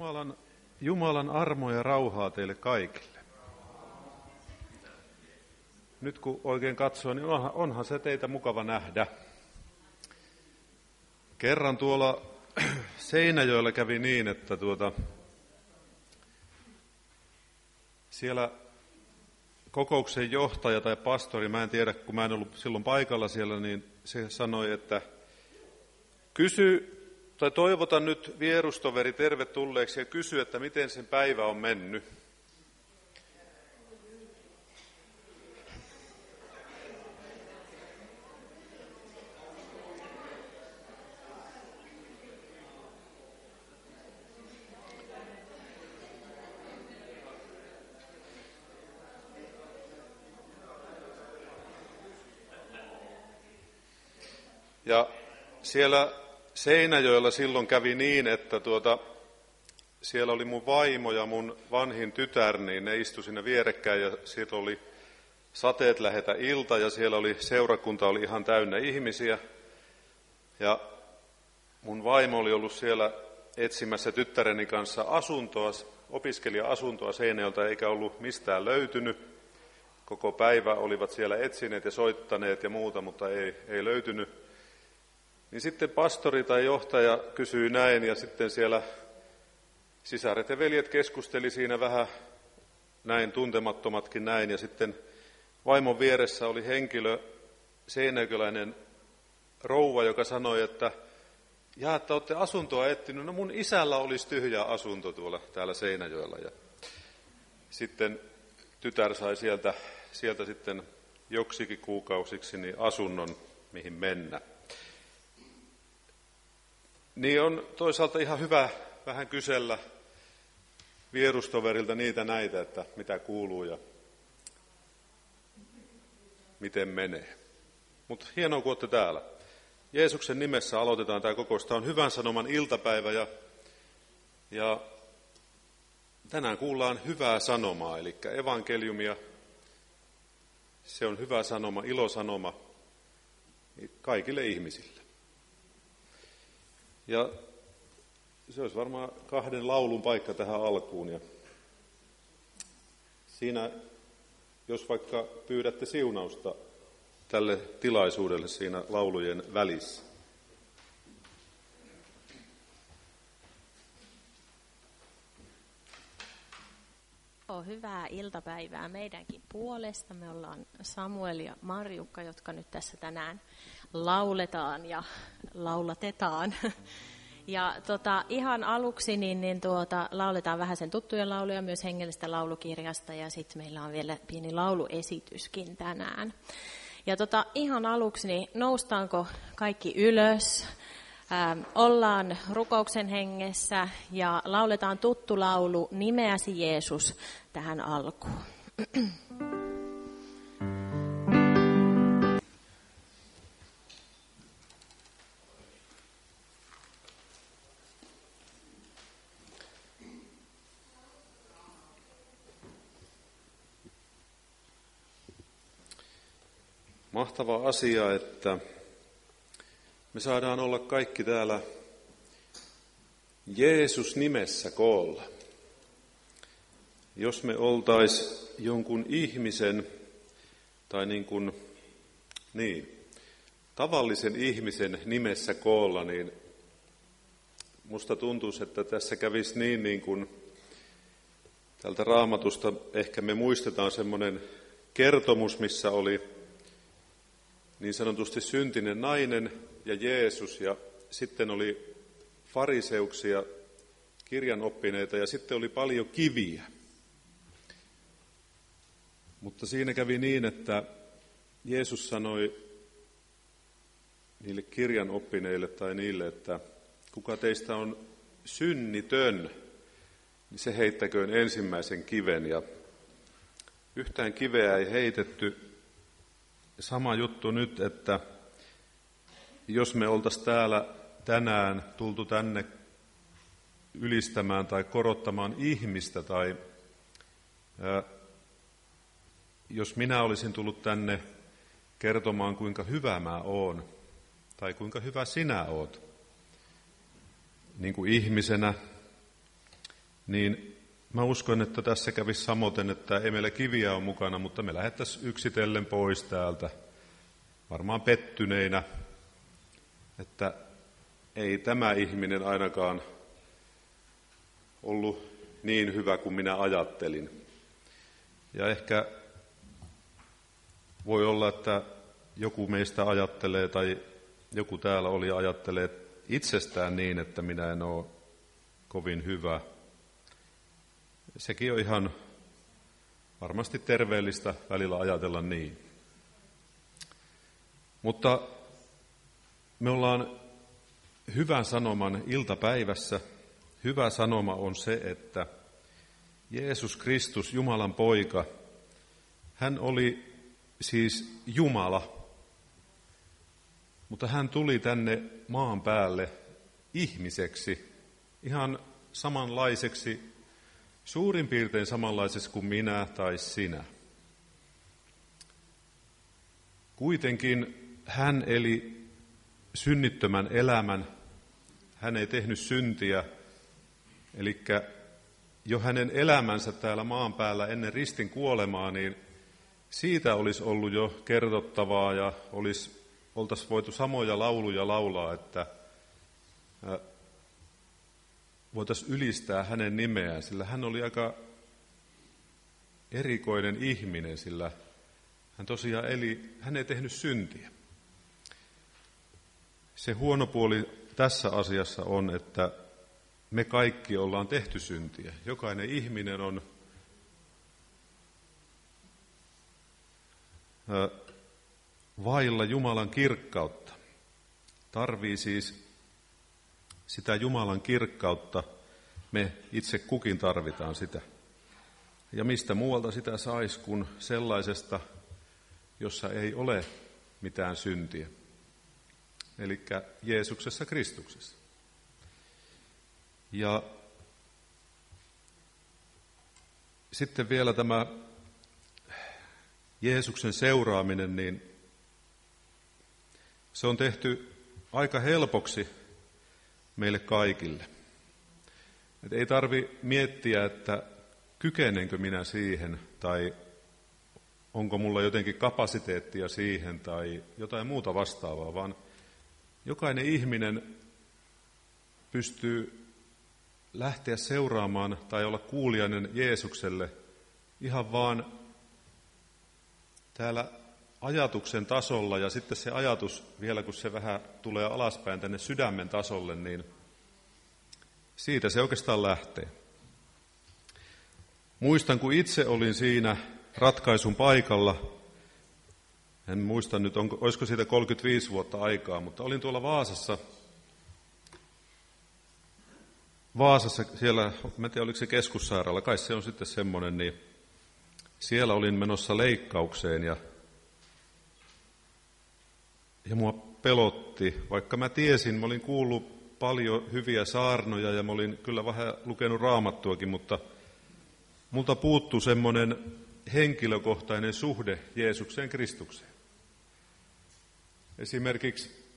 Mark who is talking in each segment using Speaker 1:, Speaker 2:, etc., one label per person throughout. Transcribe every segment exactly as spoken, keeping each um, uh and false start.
Speaker 1: Jumalan, Jumalan armoa ja rauhaa teille kaikille. Nyt kun oikein katsoo, niin onhan, onhan se teitä mukava nähdä. Kerran tuolla Seinäjoella kävi niin, että tuota, siellä kokouksen johtaja tai pastori, mä en tiedä, kun mä en ollut silloin paikalla siellä, niin se sanoi, että kysy tai toivota nyt vierustoveri tervetulleeksi ja kysy, että miten sen päivä on mennyt. Ja siellä Seinäjoella silloin kävi niin, että tuota, siellä oli mun vaimo ja mun vanhin tytär, niin ne istui siinä vierekkäin ja siellä oli sateet lähetä ilta ja siellä oli seurakunta oli ihan täynnä ihmisiä. Ja mun vaimo oli ollut siellä etsimässä tyttäreni kanssa asuntoa, opiskelija-asuntoa Seinäjoelta eikä ollut mistään löytynyt. Koko päivä olivat siellä etsineet ja soittaneet ja muuta, mutta ei, ei löytynyt. Niin sitten pastori tai johtaja kysyi näin ja sitten siellä sisaret ja veljet keskusteli siinä vähän näin, tuntemattomatkin näin. Ja sitten vaimon vieressä oli henkilö, seinäjokeläinen rouva, joka sanoi, että jaa, että olette asuntoa etsinyt. No mun isällä olisi tyhjä asunto tuolla täällä Seinäjoella. Ja sitten tytär sai sieltä, sieltä sitten joksikin kuukausiksi niin asunnon, mihin mennä. Niin on toisaalta ihan hyvä vähän kysellä vierustoverilta niitä näitä, että mitä kuuluu ja miten menee. Mutta hienoa, kun olette täällä. Jeesuksen nimessä aloitetaan tämä kokous. Tämä on hyvän sanoman iltapäivä ja, ja tänään kuullaan hyvää sanomaa, eli evankeliumia. Se on hyvä sanoma, ilosanoma kaikille ihmisille. Ja se olisi varmaan kahden laulun paikka tähän alkuun. Ja siinä, jos vaikka pyydätte siunausta tälle tilaisuudelle siinä laulujen välissä.
Speaker 2: Hyvää iltapäivää meidänkin puolesta. Me ollaan Samuel ja Marjukka, jotka nyt tässä tänään lauletaan ja laulatetaan. Ja tota, ihan aluksi niin, niin tuota, lauletaan vähän sen tuttuja lauluja myös hengellisestä laulukirjasta ja sitten meillä on vielä pieni lauluesityskin tänään. Ja tota, ihan aluksi niin noustaanko kaikki ylös? Ähm, ollaan rukouksen hengessä ja lauletaan tuttu laulu Nimeäsi Jeesus tähän alkuun.
Speaker 1: Mahtava asia, että me saadaan olla kaikki täällä Jeesus nimessä koolla. Jos me oltais jonkun ihmisen tai niin kuin, niin, tavallisen ihmisen nimessä koolla, niin musta tuntuisi, että tässä kävisi niin, niin kuin tältä Raamatusta ehkä me muistetaan semmoinen kertomus, missä oli niin sanotusti syntinen nainen ja Jeesus, ja sitten oli fariseuksia, kirjanoppineita, ja sitten oli paljon kiviä. Mutta siinä kävi niin, että Jeesus sanoi niille kirjanoppineille tai niille, että kuka teistä on synnitön, niin se heittäköön ensimmäisen kiven, ja yhtään kiveä ei heitetty. Sama juttu nyt, että jos me oltaisiin täällä tänään tultu tänne ylistämään tai korottamaan ihmistä, tai ää, jos minä olisin tullut tänne kertomaan, kuinka hyvä mä oon, tai kuinka hyvä sinä oot, niin kuin ihmisenä, niin mä uskon, että tässä kävisi samoin, että ei meillä kiviä ole mukana, mutta me lähdettäisiin yksitellen pois täältä, varmaan pettyneinä, että ei tämä ihminen ainakaan ollut niin hyvä kuin minä ajattelin. Ja ehkä voi olla, että joku meistä ajattelee tai joku täällä oli ja ajattelee itsestään niin, että minä en ole kovin hyvä. Sekin on ihan varmasti terveellistä välillä ajatella niin. Mutta me ollaan hyvän sanoman iltapäivässä. Hyvä sanoma on se, että Jeesus Kristus, Jumalan poika, hän oli siis Jumala, mutta hän tuli tänne maan päälle ihmiseksi, ihan samanlaiseksi, suurin piirtein samanlaiseksi kuin minä tai sinä. Kuitenkin hän eli synnittömän elämän, hän ei tehnyt syntiä, eli jo hänen elämänsä täällä maan päällä ennen ristin kuolemaa, niin siitä olisi ollut jo kertottavaa ja olisi, oltaisiin voitu samoja lauluja laulaa, että voitaisiin ylistää hänen nimeään, sillä hän oli aika erikoinen ihminen, sillä hän tosiaan eli, hän ei tehnyt syntiä. Se huono puoli tässä asiassa on, että me kaikki ollaan tehty syntiä. Jokainen ihminen on vailla Jumalan kirkkautta. Tarvii siis sitä Jumalan kirkkautta. Me itse kukin tarvitaan sitä. Ja mistä muualta sitä saisi kuin sellaisesta, jossa ei ole mitään syntiä. Eli Jeesuksessa Kristuksessa. Ja sitten vielä tämä Jeesuksen seuraaminen, niin se on tehty aika helpoksi meille kaikille. Et ei tarvi miettiä, että kykenenkö minä siihen, tai onko mulla jotenkin kapasiteettia siihen, tai jotain muuta vastaavaa, vaan jokainen ihminen pystyy lähteä seuraamaan tai olla kuulijainen Jeesukselle ihan vaan täällä ajatuksen tasolla, ja sitten se ajatus, vielä kun se vähän tulee alaspäin tänne sydämen tasolle, niin siitä se oikeastaan lähtee. Muistan, kun itse olin siinä ratkaisun paikalla, en muista nyt, onko, olisiko siitä kolmekymmentäviisi vuotta aikaa, mutta olin tuolla Vaasassa, Vaasassa siellä, mä en tiedä oliko se keskussairaala, kai se on sitten semmoinen, niin siellä olin menossa leikkaukseen ja, ja mua pelotti, vaikka mä tiesin, mä olin kuullut paljon hyviä saarnoja ja mä olin kyllä vähän lukenut raamattuakin, mutta multa puuttui semmoinen henkilökohtainen suhde Jeesukseen Kristukseen. Esimerkiksi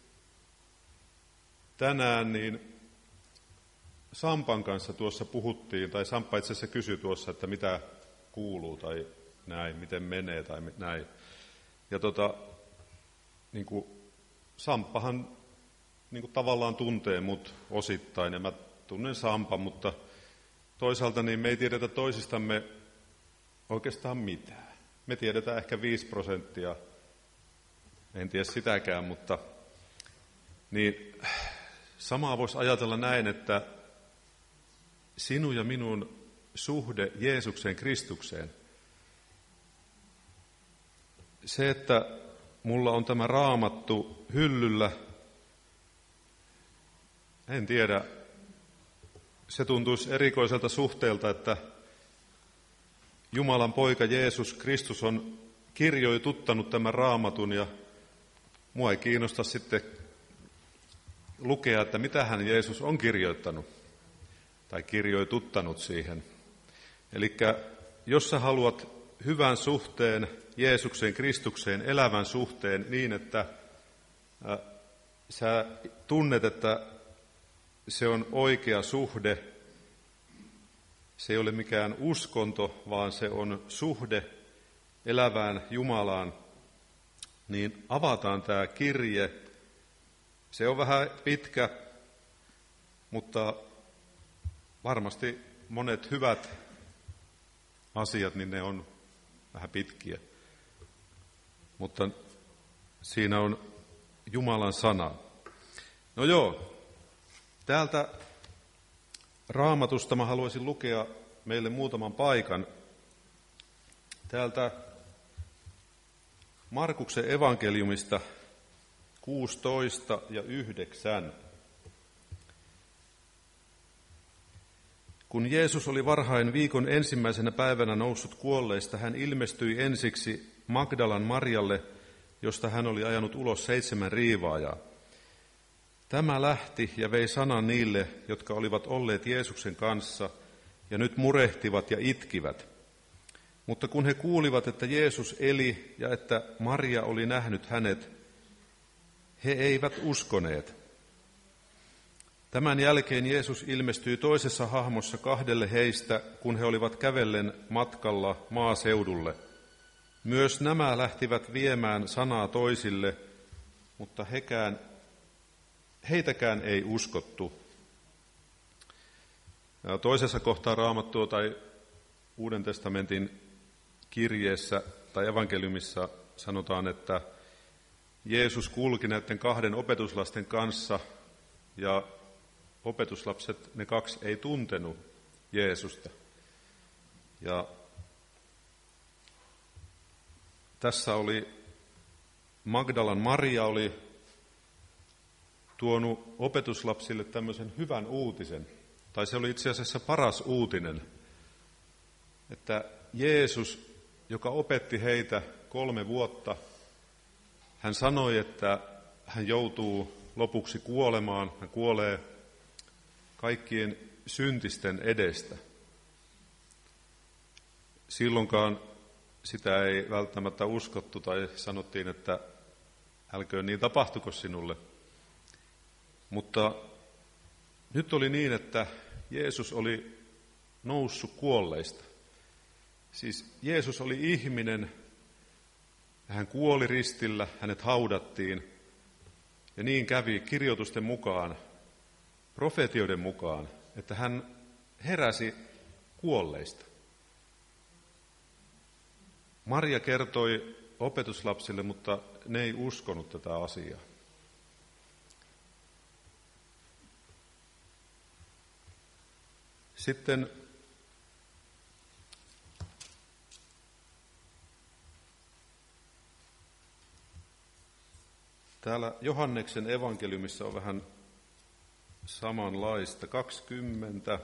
Speaker 1: tänään niin Sampan kanssa tuossa puhuttiin, tai Samppa itse asiassa kysyi tuossa, että mitä kuuluu tai näin, miten menee tai näin. Ja tota, niin kuin Samppahan niin kuin tavallaan tuntee mut osittain, ja mä tunnen Sampan, mutta toisaalta niin me ei tiedetä toisistamme oikeastaan mitään. Me tiedetään ehkä viisi prosenttia, en tiedä sitäkään, mutta niin samaa voisi ajatella näin, että sinun ja minun suhde Jeesukseen Kristukseen, se, että mulla on tämä raamattu hyllyllä, en tiedä, se tuntuisi erikoiselta suhteelta, että Jumalan poika Jeesus Kristus on kirjoituttanut tämän raamatun ja mua ei kiinnosta sitten lukea, että mitä hän Jeesus on kirjoittanut tai kirjoituttanut siihen. Eli jos sä haluat hyvän suhteen Jeesukseen Kristukseen, elävän suhteen niin, että ä, sä tunnet, että se on oikea suhde, se ei ole mikään uskonto, vaan se on suhde elävään Jumalaan, niin avataan tämä kirje. Se on vähän pitkä, mutta varmasti monet hyvät asiat, niin ne on vähän pitkiä. Mutta siinä on Jumalan sana. No joo, täältä Raamatusta mä haluaisin lukea meille muutaman paikan. Täältä Markuksen evankeliumista kuusitoista ja yhdeksän. Kun Jeesus oli varhain viikon ensimmäisenä päivänä noussut kuolleista, hän ilmestyi ensiksi Magdalan Marjalle, josta hän oli ajanut ulos seitsemän riivaajaa. Tämä lähti ja vei sanan niille, jotka olivat olleet Jeesuksen kanssa ja nyt murehtivat ja itkivät. Mutta kun he kuulivat, että Jeesus eli ja että Maria oli nähnyt hänet, he eivät uskoneet. Tämän jälkeen Jeesus ilmestyi toisessa hahmossa kahdelle heistä, kun he olivat kävellen matkalla maaseudulle. Myös nämä lähtivät viemään sanaa toisille, mutta hekään, heitäkään ei uskottu. Ja toisessa kohtaa Raamattua tai Uuden testamentin kirjeessä tai evankeliumissa sanotaan, että Jeesus kulki näiden kahden opetuslasten kanssa ja opetuslapset, ne kaksi, ei tuntenut Jeesusta. Ja tässä oli Magdalan Maria oli tuonut opetuslapsille tämmöisen hyvän uutisen, tai se oli itse asiassa paras uutinen, että Jeesus, joka opetti heitä kolme vuotta, hän sanoi, että hän joutuu lopuksi kuolemaan, hän kuolee kaikkien syntisten edestä. Silloinkaan sitä ei välttämättä uskottu tai sanottiin, että älköön niin tapahtuko sinulle. Mutta nyt oli niin, että Jeesus oli noussut kuolleista. Siis Jeesus oli ihminen, hän kuoli ristillä, hänet haudattiin ja niin kävi kirjoitusten mukaan, profetioiden mukaan, että hän heräsi kuolleista. Maria kertoi opetuslapsille, mutta ne ei uskonut tätä asiaa. Sitten täällä Johanneksen evankeliumissa on vähän samanlaista, kaksikymmentä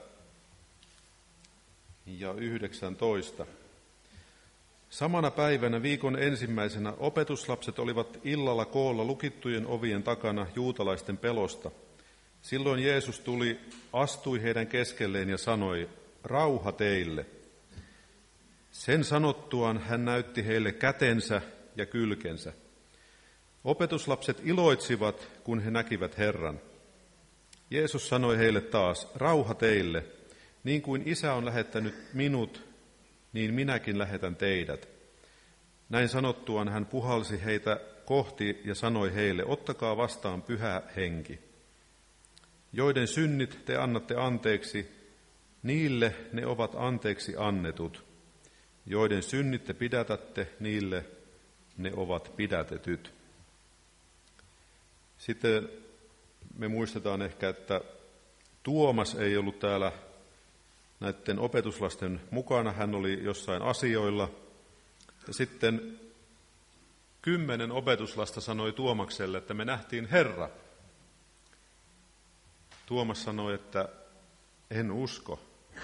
Speaker 1: ja yhdeksäntoista. Samana päivänä viikon ensimmäisenä opetuslapset olivat illalla koolla lukittujen ovien takana juutalaisten pelosta. Silloin Jeesus tuli, astui heidän keskelleen ja sanoi, rauha teille. Sen sanottuaan hän näytti heille kätensä ja kylkensä. Opetuslapset iloitsivat, kun he näkivät Herran. Jeesus sanoi heille taas, rauha teille, niin kuin Isä on lähettänyt minut, niin minäkin lähetän teidät. Näin sanottuaan hän puhalsi heitä kohti ja sanoi heille, ottakaa vastaan Pyhä Henki. Joiden synnit te annatte anteeksi, niille ne ovat anteeksi annetut. Joiden synnit te pidätätte, niille ne ovat pidätetyt. Sitten me muistetaan ehkä, että Tuomas ei ollut täällä näiden opetuslasten mukana, hän oli jossain asioilla. Ja sitten kymmenen opetuslasta sanoi Tuomakselle, että me nähtiin Herra. Tuomas sanoi, että en usko.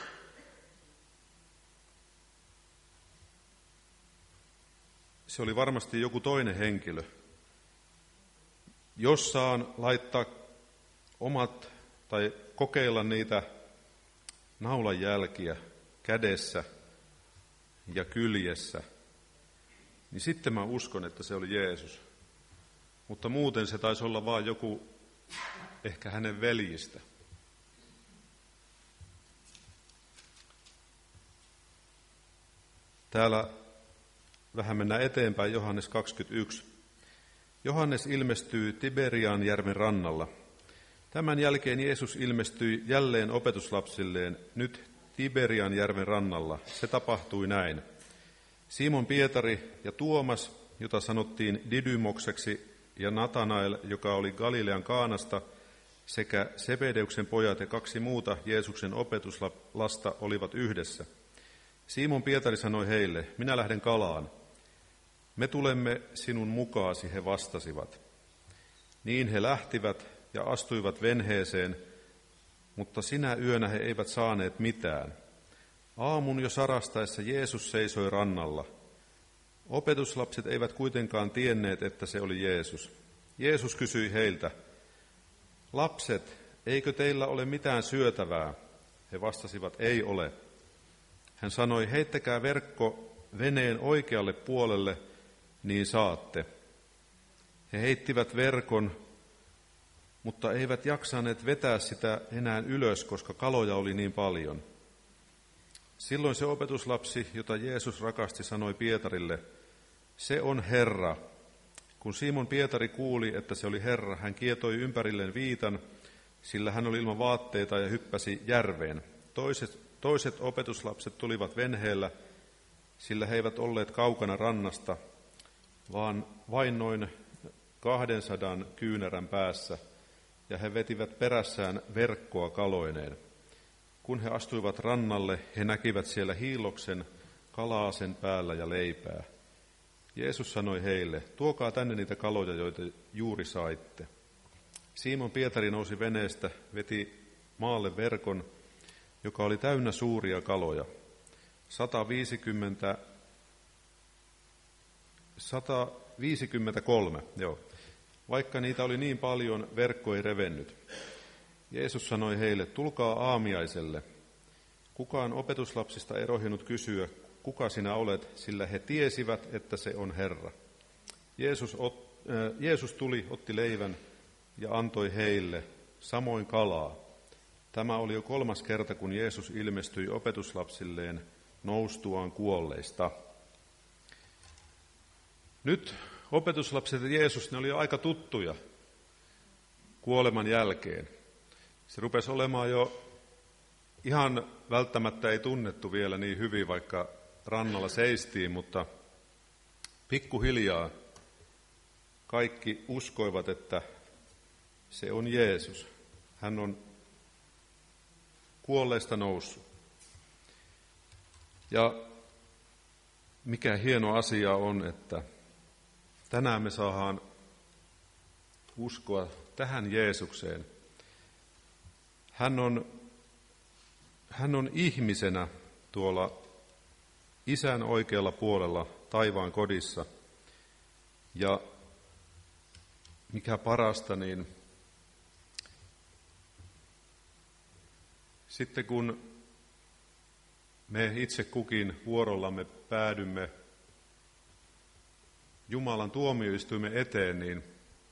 Speaker 1: Se oli varmasti joku toinen henkilö. Jos saan laittaa omat tai kokeilla niitä naulanjälkiä kädessä ja kyljessä, niin sitten mä uskon, että se oli Jeesus. Mutta muuten se taisi olla vain joku ehkä hänen veljistä. Täällä vähän mennään eteenpäin, Johannes kaksikymmentäyksi. Johannes ilmestyy Tiberian järven rannalla. Tämän jälkeen Jeesus ilmestyi jälleen opetuslapsilleen, nyt Tiberian järven rannalla. Se tapahtui näin. Simon Pietari ja Tuomas, jota sanottiin Didymokseksi, ja Natanael, joka oli Galilean Kaanasta, sekä Sebedeuksen pojat ja kaksi muuta Jeesuksen opetuslasta olivat yhdessä. Simon Pietari sanoi heille, minä lähden kalaan. Me tulemme sinun mukaasi, he vastasivat. Niin he lähtivät ja astuivat venheeseen, mutta sinä yönä he eivät saaneet mitään. Aamun jo sarastaessa Jeesus seisoi rannalla. Opetuslapset eivät kuitenkaan tienneet, että se oli Jeesus. Jeesus kysyi heiltä, lapset, eikö teillä ole mitään syötävää? He vastasivat, ei ole. Hän sanoi, heittäkää verkko veneen oikealle puolelle, niin saatte. He heittivät verkon, mutta eivät jaksaneet vetää sitä enää ylös, koska kaloja oli niin paljon. Silloin se opetuslapsi, jota Jeesus rakasti, sanoi Pietarille, se on Herra. Kun Simon Pietari kuuli, että se oli Herra, hän kietoi ympärilleen viitan, sillä hän oli ilman vaatteita ja hyppäsi järveen. Toiset, toiset opetuslapset tulivat venheellä, sillä he eivät olleet kaukana rannasta, vaan vain noin kahdensadan kyynärän päässä, ja he vetivät perässään verkkoa kaloineen. Kun he astuivat rannalle, he näkivät siellä hiilloksen, kalaa sen päällä ja leipää. Jeesus sanoi heille, tuokaa tänne niitä kaloja, joita juuri saitte. Simon Pietari nousi veneestä, veti maalle verkon, joka oli täynnä suuria kaloja. sata viisikymmentä, sata viisikymmentäkolme, joo. Vaikka niitä oli niin paljon, verkko ei revennyt. Jeesus sanoi heille, tulkaa aamiaiselle. Kukaan opetuslapsista ei rohjennut kysyä, kuka sinä olet, sillä he tiesivät, että se on Herra. Jeesus, ot, äh, Jeesus tuli, otti leivän ja antoi heille, samoin kalaa. Tämä oli jo kolmas kerta, kun Jeesus ilmestyi opetuslapsilleen noustuaan kuolleista. Nyt opetuslapset ja Jeesus, ne oli jo aika tuttuja kuoleman jälkeen. Se rupesi olemaan jo ihan välttämättä ei tunnettu vielä niin hyvin, vaikka rannalla seistiin, mutta pikkuhiljaa kaikki uskoivat, että se on Jeesus. Hän on kuolleista noussut. Ja mikä hieno asia on, että tänään me saadaan uskoa tähän Jeesukseen. Hän on, hän on ihmisenä tuolla Isän oikealla puolella taivaan kodissa. Ja mikä parasta, niin sitten kun me itse kukin vuorollamme päädymme Jumalan tuomioistuimen eteen, niin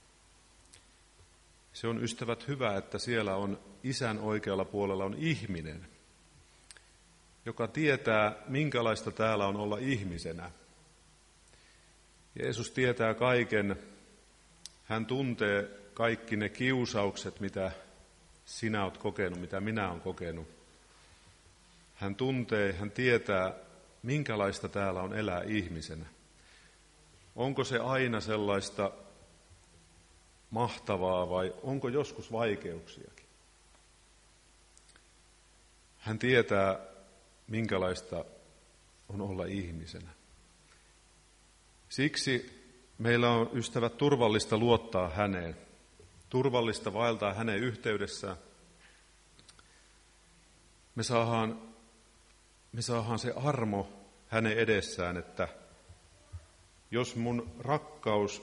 Speaker 1: se on, ystävät, hyvä, että siellä on Isän oikealla puolella on ihminen, joka tietää, minkälaista täällä on olla ihmisenä. Jeesus tietää kaiken. Hän tuntee kaikki ne kiusaukset, mitä sinä olet kokenut, mitä minä olen kokenut. Hän tuntee, hän tietää, minkälaista täällä on elää ihmisenä. Onko se aina sellaista mahtavaa vai onko joskus vaikeuksiakin? Hän tietää, minkälaista on olla ihmisenä. Siksi meillä on, ystävät, turvallista luottaa häneen, turvallista vaeltaa hänen yhteydessään. Me saadaan, me saadaan se armo hänen edessään, että jos mun rakkaus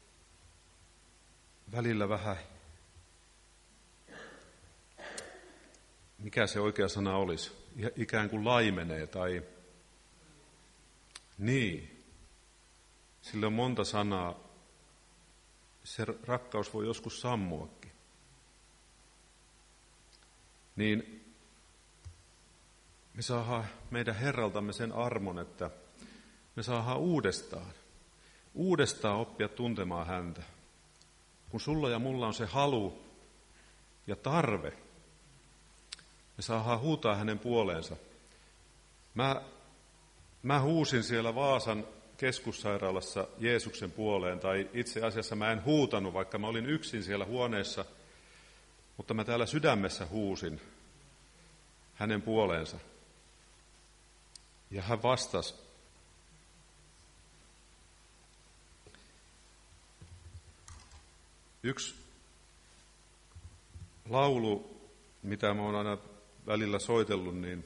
Speaker 1: välillä vähän, mikä se oikea sana olisi, ikään kuin laimenee tai niin, sillä on monta sanaa, se rakkaus voi joskus sammuakin. Niin me saadaan meidän Herraltamme sen armon, että me saadaan uudestaan, uudestaan oppia tuntemaan häntä. Kun sulla ja mulla on se halu ja tarve, me saadaan huutaa hänen puoleensa. Mä, mä huusin siellä Vaasan keskussairaalassa Jeesuksen puoleen, tai itse asiassa mä en huutanut, vaikka mä olin yksin siellä huoneessa, mutta mä täällä sydämessä huusin hänen puoleensa. Ja hän vastasi. Yksi laulu, mitä mä oon aina välillä soitellut, niin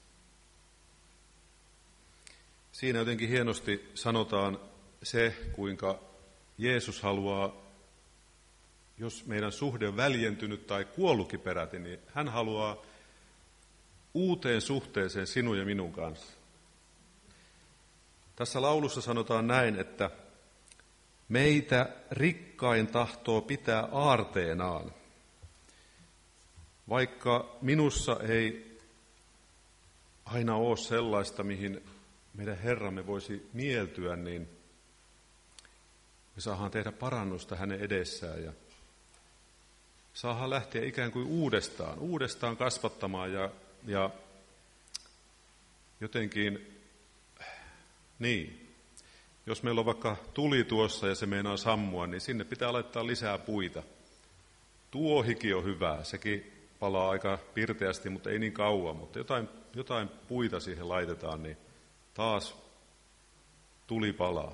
Speaker 1: siinä jotenkin hienosti sanotaan se, kuinka Jeesus haluaa, jos meidän suhde on väljentynyt tai kuollutkin peräti, niin hän haluaa uuteen suhteeseen sinun ja minun kanssa. Tässä laulussa sanotaan näin, että meitä rikkain tahtoo pitää aarteenaan. Vaikka minussa ei aina ole sellaista, mihin meidän Herramme voisi mieltyä, niin me saadaan tehdä parannusta hänen edessään ja saadaan lähteä ikään kuin uudestaan, uudestaan kasvattamaan ja, ja jotenkin, niin, jos meillä on vaikka tuli tuossa ja se meinaa sammua, niin sinne pitää laittaa lisää puita. Tuohikin on hyvää, sekin palaa aika pirteästi, mutta ei niin kauan, mutta jotain, jotain puita siihen laitetaan, niin taas tuli palaa.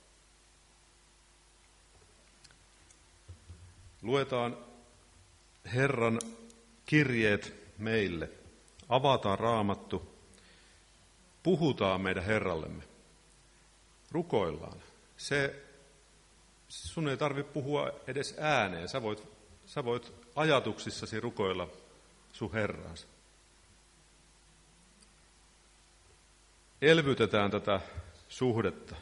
Speaker 1: Luetaan Herran kirjeet meille, avataan Raamattu, puhutaan meidän Herrallemme, rukoillaan. Se, sun ei tarvitse puhua edes ääneen, sä voit, sä voit ajatuksissasi rukoilla sun Herraansa. Elvytetään tätä suhdetta.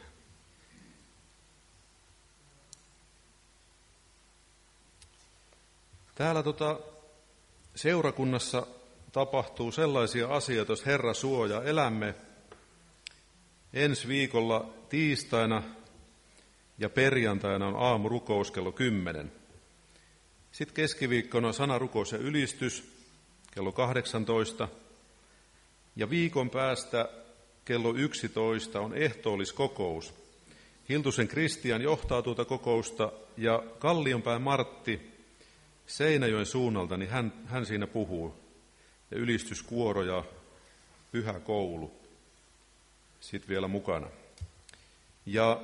Speaker 1: Täällä tota, seurakunnassa tapahtuu sellaisia asioita, jos Herra suojaa. Elämme ensi viikolla tiistaina ja perjantaina on aamurukous kello kymmenen. Sitten keskiviikkona sanarukous ja ylistys kello kahdeksantoista. Ja viikon päästä kello yksitoista on ehtoolliskokous. Hiltusen Kristian johtaa tuota kokousta ja Kallionpään Martti Seinäjoen suunnalta, niin hän, hän siinä puhuu. Ja ylistyskuoro ja pyhä koulu sitten vielä mukana. Ja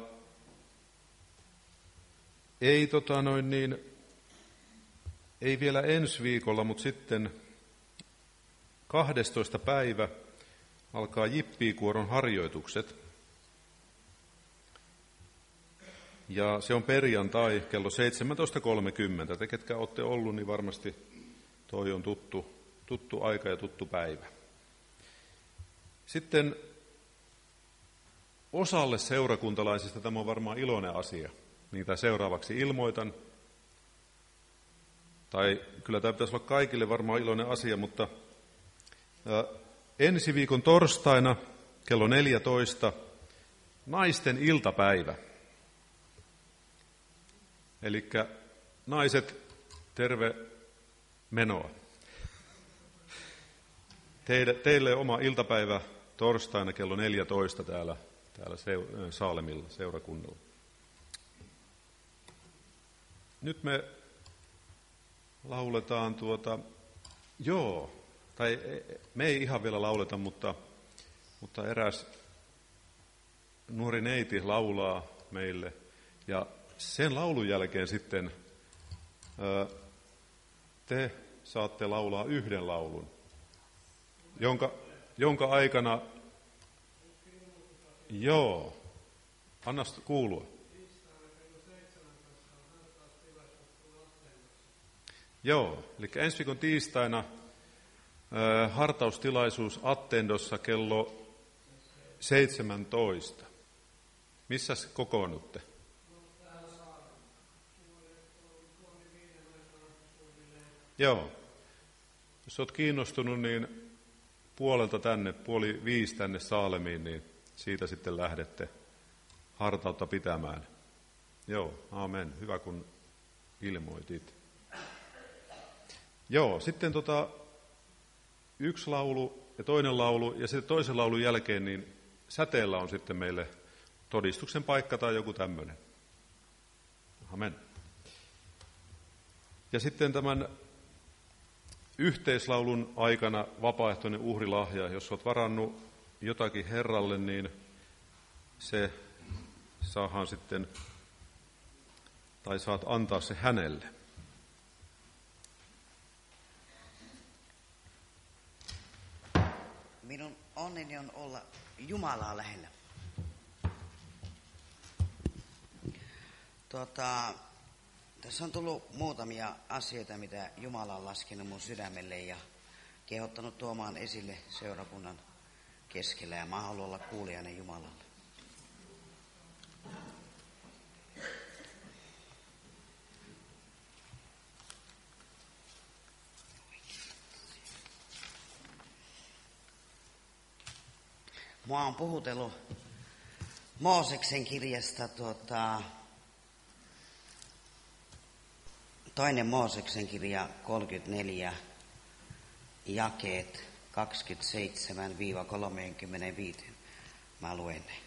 Speaker 1: ei, tota noin niin, ei vielä ensi viikolla, mutta sitten kahdestoista päivä alkaa Jippiikuoron harjoitukset. Ja se on perjantai kello seitsemäntoista kolmekymmentä. Te, ketkä olette ollut, niin varmasti toi on tuttu, tuttu aika ja tuttu päivä. Sitten osalle seurakuntalaisista tämä on varmaan iloinen asia. Niitä seuraavaksi ilmoitan. Tai kyllä tämä pitäisi olla kaikille varmaan iloinen asia, mutta ää, ensi viikon torstaina kello neljätoista naisten iltapäivä. Eli naiset, terve menoa. Teille, teille oma iltapäivä torstaina kello neljätoista täällä, täällä Saalemilla seurakunnalla. Nyt me lauletaan tuota, joo, tai me ei ihan vielä lauleta, mutta, mutta eräs nuori neiti laulaa meille. Ja sen laulun jälkeen sitten te saatte laulaa yhden laulun, jonka, jonka aikana, joo, anna kuulua. Joo, eli ensi viikon tiistaina äh, hartaustilaisuus Attendossa kello seitsemäntoista. Missäs kokoonnutte? Joo. Jos olet kiinnostunut, niin puolelta tänne, puoli viisi tänne Saalemiin, niin siitä sitten lähdette hartautta pitämään. Joo, amen. Hyvä kun ilmoitit. Joo, sitten tota, yksi laulu ja toinen laulu, ja sitten toisen laulun jälkeen niin säteellä on sitten meille todistuksen paikka tai joku tämmöinen. Amen. Ja sitten tämän yhteislaulun aikana vapaaehtoinen uhrilahja, jos olet varannut jotakin Herralle, niin se saadaan sitten, tai saat antaa se hänelle.
Speaker 3: Minun onneni on olla Jumalaa lähellä. Tuota, tässä on tullut muutamia asioita, mitä Jumala on laskenut mun sydämelle ja kehottanut tuomaan esille seurakunnan keskellä. Ja mä haluan olla kuulijainen Jumalalle. Mua on puhutellut Mooseksen kirjasta tuota, toinen Mooseksen kirja kolmekymmentäneljä, jakeet kaksikymmentäseitsemän kolmekymmentäviisi. Mä luen ne.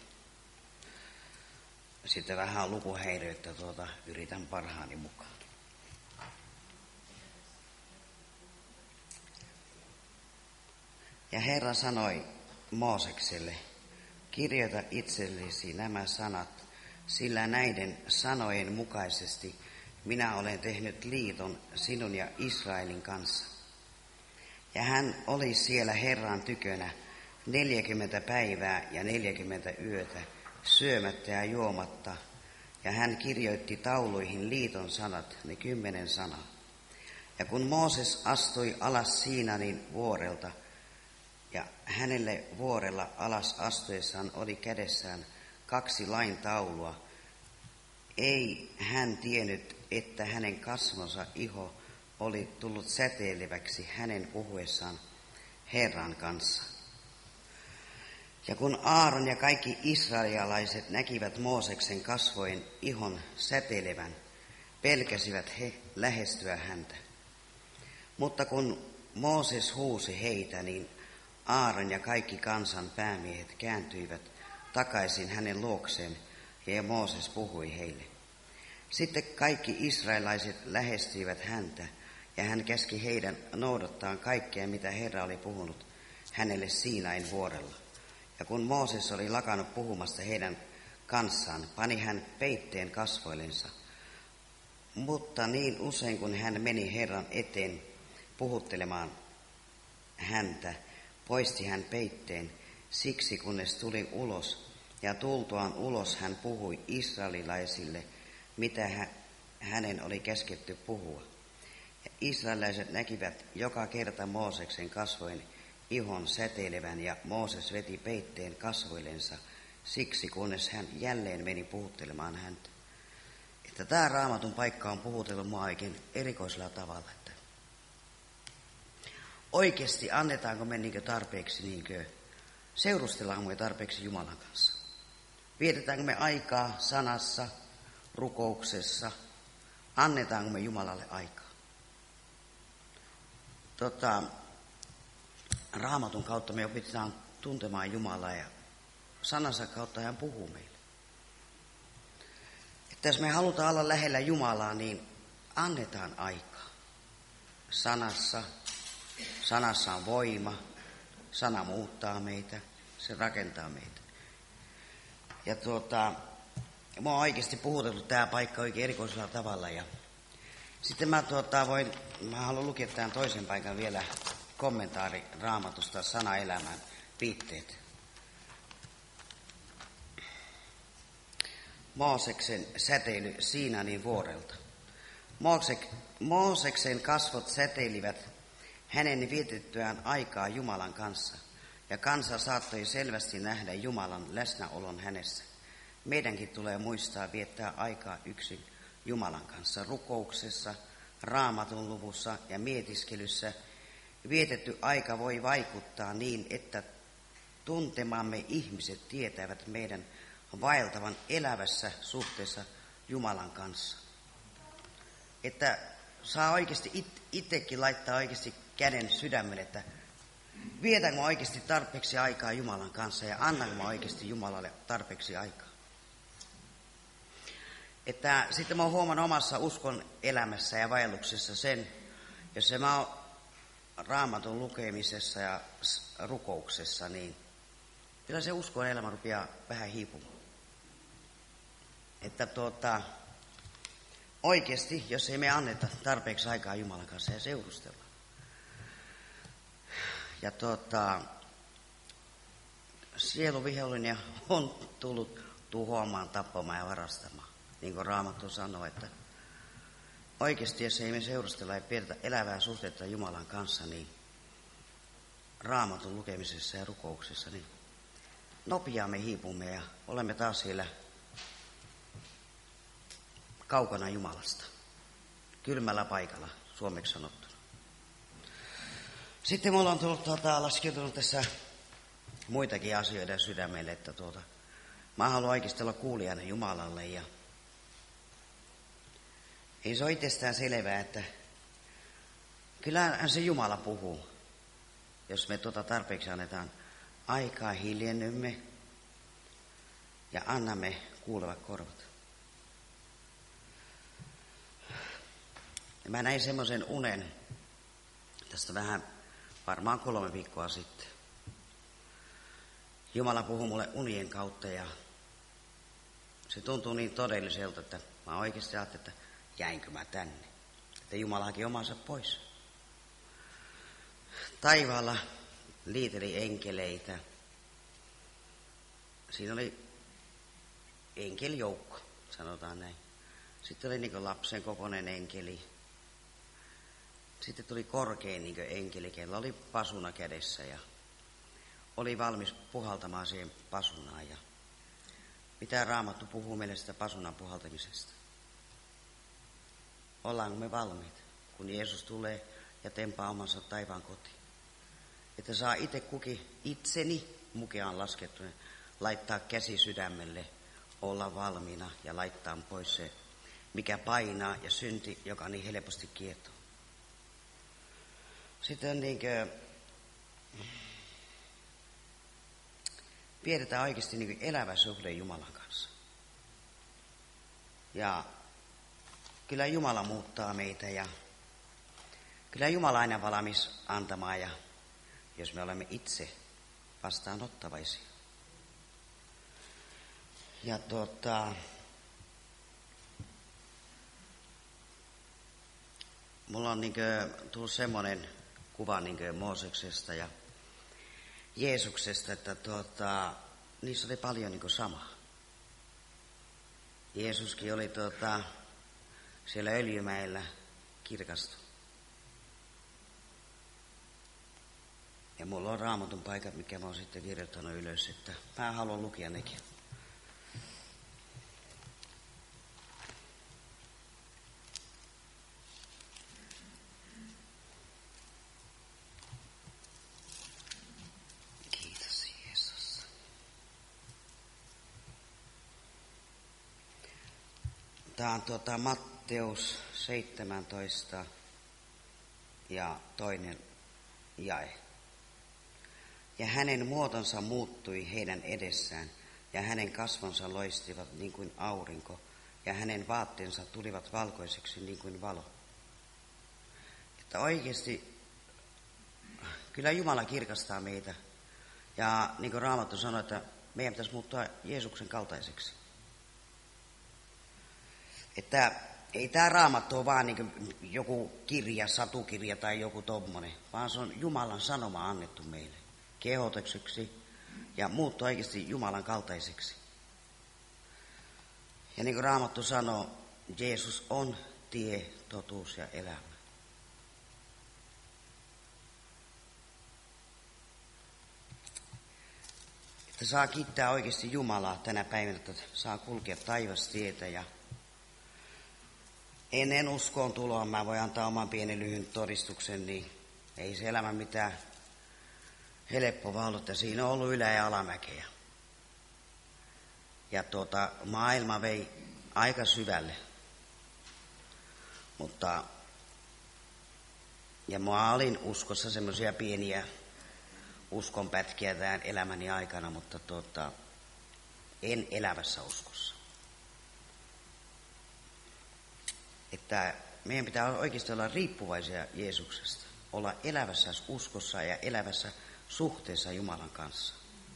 Speaker 3: Sitten vähän lukuhäiriöitä, tuota, yritän parhaani mukaan. Ja Herra sanoi Moosekselle, kirjoita itsellesi nämä sanat, sillä näiden sanojen mukaisesti minä olen tehnyt liiton sinun ja Israelin kanssa. Ja hän oli siellä Herran tykönä neljäkymmentä päivää ja neljäkymmentä yötä, syömättä ja juomatta, ja hän kirjoitti tauluihin liiton sanat, ne kymmenen sanaa. Ja kun Mooses astui alas Siinain vuorelta, ja hänelle vuorella alas astuessaan oli kädessään kaksi lain taulua, ei hän tiennyt, että hänen kasvonsa iho oli tullut säteileväksi hänen puhuessaan Herran kanssa. Ja kun Aaron ja kaikki israelilaiset näkivät Mooseksen kasvojen ihon säteilevän, pelkäsivät he lähestyä häntä. Mutta kun Mooses huusi heitä, niin Aaron ja kaikki kansan päämiehet kääntyivät takaisin hänen luokseen, ja Mooses puhui heille. Sitten kaikki israelaiset lähestyivät häntä, ja hän käski heidän noudattaa kaikkea, mitä Herra oli puhunut hänelle Siinain vuorella. Ja kun Mooses oli lakannut puhumasta heidän kanssaan, pani hän peitteen kasvoillensa. Mutta niin usein, kun hän meni Herran eteen puhuttelemaan häntä, poisti hän peitteen, siksi kunnes tuli ulos, ja tultuaan ulos hän puhui israelilaisille, mitä hänen oli käsketty puhua. Ja israelilaiset näkivät joka kerta Mooseksen kasvojen ihon säteilevän, ja Mooses veti peitteen kasvoillensa, siksi kunnes hän jälleen meni puhuttelemaan häntä. Että tämä Raamatun paikka on puhutellut mua oikein erikoisella tavalla, että oikeasti annetaanko me niinkö tarpeeksi, niinkö seurustellaanko me tarpeeksi Jumalan kanssa? Vietetäänkö me aikaa sanassa, rukouksessa? Annetaanko me Jumalalle aikaa? Tota, Raamatun kautta me opitaan tuntemaan Jumalaa ja sanansa kautta hän puhuu meille. Että jos me halutaan olla lähellä Jumalaa, niin annetaan aikaa. Sanassa, sanassa on voima, sana muuttaa meitä, se rakentaa meitä. Ja tuota, mä oon oikeasti puhutellut tää paikka oikein erikoisella tavalla. Ja sitten mä, tuota, voin, mä haluan lukea tämän toisen paikan vielä kommentaari Raamatusta sanaelämään viitteet. Mooseksen säteily Siinain vuorelta. Moosek, Mooseksen kasvot säteilivät hänen vietettyään aikaa Jumalan kanssa, ja kansa saattoi selvästi nähdä Jumalan läsnäolon hänessä. Meidänkin tulee muistaa viettää aikaa yksin Jumalan kanssa rukouksessa, Raamatun luvussa ja mietiskelyssä. Vietetty aika voi vaikuttaa niin, että tuntemamme ihmiset tietävät meidän vaeltavan elävässä suhteessa Jumalan kanssa. Että saa oikeasti it, itsekin laittaa oikeasti käden sydämelle, että vietänkö mä oikeasti tarpeeksi aikaa Jumalan kanssa ja annanko mä oikeasti Jumalalle tarpeeksi aikaa. Että sitten mä oon huomannut omassa uskon elämässä ja vaelluksessa sen, jos mä oon Raamatun lukemisessa ja rukouksessa, niin kyllä se uskon elämä rupeaa vähän hiipumaan. Että tuota, oikeasti, jos ei me anneta tarpeeksi aikaa Jumalan kanssa ja seurustella. Ja tuota, sieluvihollinen on tullut tuhoamaan, tappamaan ja varastamaan. Niin kuin Raamattu sanoo, että oikeasti, jos ei me seurustella ja pidetä elävää suhteetta Jumalan kanssa, niin Raamatun lukemisessa ja rukouksessa, niin nopeaa me hiipumme ja olemme taas siellä kaukana Jumalasta. Kylmällä paikalla, suomeksi sanottuna. Sitten mulla on tullut tuota, laskeutunut tässä muitakin asioita sydämelle, että tuota, mä haluan oikeasti olla kuulijana Jumalalle ja ei se ole itsestään selvää, että kyllähän se Jumala puhuu, jos me tuota tarpeeksi annetaan aikaa, hiljennymme ja annamme kuulevat korvat. Ja mä näin semmoisen unen tästä vähän varmaan kolme viikkoa sitten. Jumala puhuu mulle unien kautta ja se tuntuu niin todelliselta, että mä oikeasti ajattelin, että jäinkö mä tänne. Että Jumala haki omansa pois. Taivaalla liiteli enkeleitä. Siinä oli enkelijoukko, sanotaan näin. Sitten oli niin kuin lapsen kokoinen enkeli. Sitten tuli korkein niin kuin enkeli, kellä oli pasuna kädessä ja oli valmis puhaltamaan siihen pasunaan. Ja mitä Raamattu puhuu meille sitä pasunan puhaltamisesta? Ollaanko me valmiit, kun Jeesus tulee ja tempaa omansa taivaan kotiin? Että saa itse kukin itseni mukeaan laskettuna laittaa käsi sydämelle, olla valmiina ja laittaa pois se, mikä painaa ja synti, joka niin helposti kietoo. Sitten niin kuin pidetään oikeasti niin kuin elävä suhde Jumalan kanssa. Ja kyllä Jumala muuttaa meitä ja kyllä Jumala aina valmis antamaan, ja jos me olemme itse vastaanottavaisia. Ja tuota, mulla on niin kuin tullut semmoinen kuva niin kuin Mooseksesta ja Jeesuksesta, että tuota, niissä oli paljon niin kuin samaa. Jeesuskin oli tuota, siellä Öljymäellä kirkastu. Ja mulla on Raamatun paikat, mikä mä oon sitten kirjoittanut ylös, että mä haluan lukea nekin. Kiitos Jeesus. Tää on tuota Matteus seitsemäntoista ja toinen jae. Ja hänen muotonsa muuttui heidän edessään, ja hänen kasvonsa loistivat niin kuin aurinko, ja hänen vaatteensa tulivat valkoiseksi niin kuin valo. Että oikeasti, kyllä Jumala kirkastaa meitä. Ja niin kuin Raamattu sanoi, että meidän pitäisi muuttua Jeesuksen kaltaiseksi. Että ei tämä Raamattu ole vaan niin kuin joku kirja, satukirja tai joku tommonen, vaan se on Jumalan sanoma annettu meille kehotukseksi ja muuttua oikeasti Jumalan kaltaiseksi. Ja niin kuin Raamattu sanoo, Jeesus on tie, totuus ja elämä. Että saa kiittää oikeasti Jumalaa tänä päivänä, että saa kulkea taivastietä ja ennen uskoon tuloa mä voin antaa oman pienen lyhyen todistuksen, niin ei se elämä mitään helppoa ollut, että siinä on ollut ylä- ja alamäkeä. Ja tuota, maailma vei aika syvälle. Mutta, ja mä olin uskossa semmoisia pieniä uskonpätkiä tämän elämäni aikana, mutta tuota, en elävässä uskossa. Että meidän pitää oikeasti olla riippuvaisia Jeesuksesta, olla elävässä uskossa ja elävässä suhteessa Jumalan kanssa.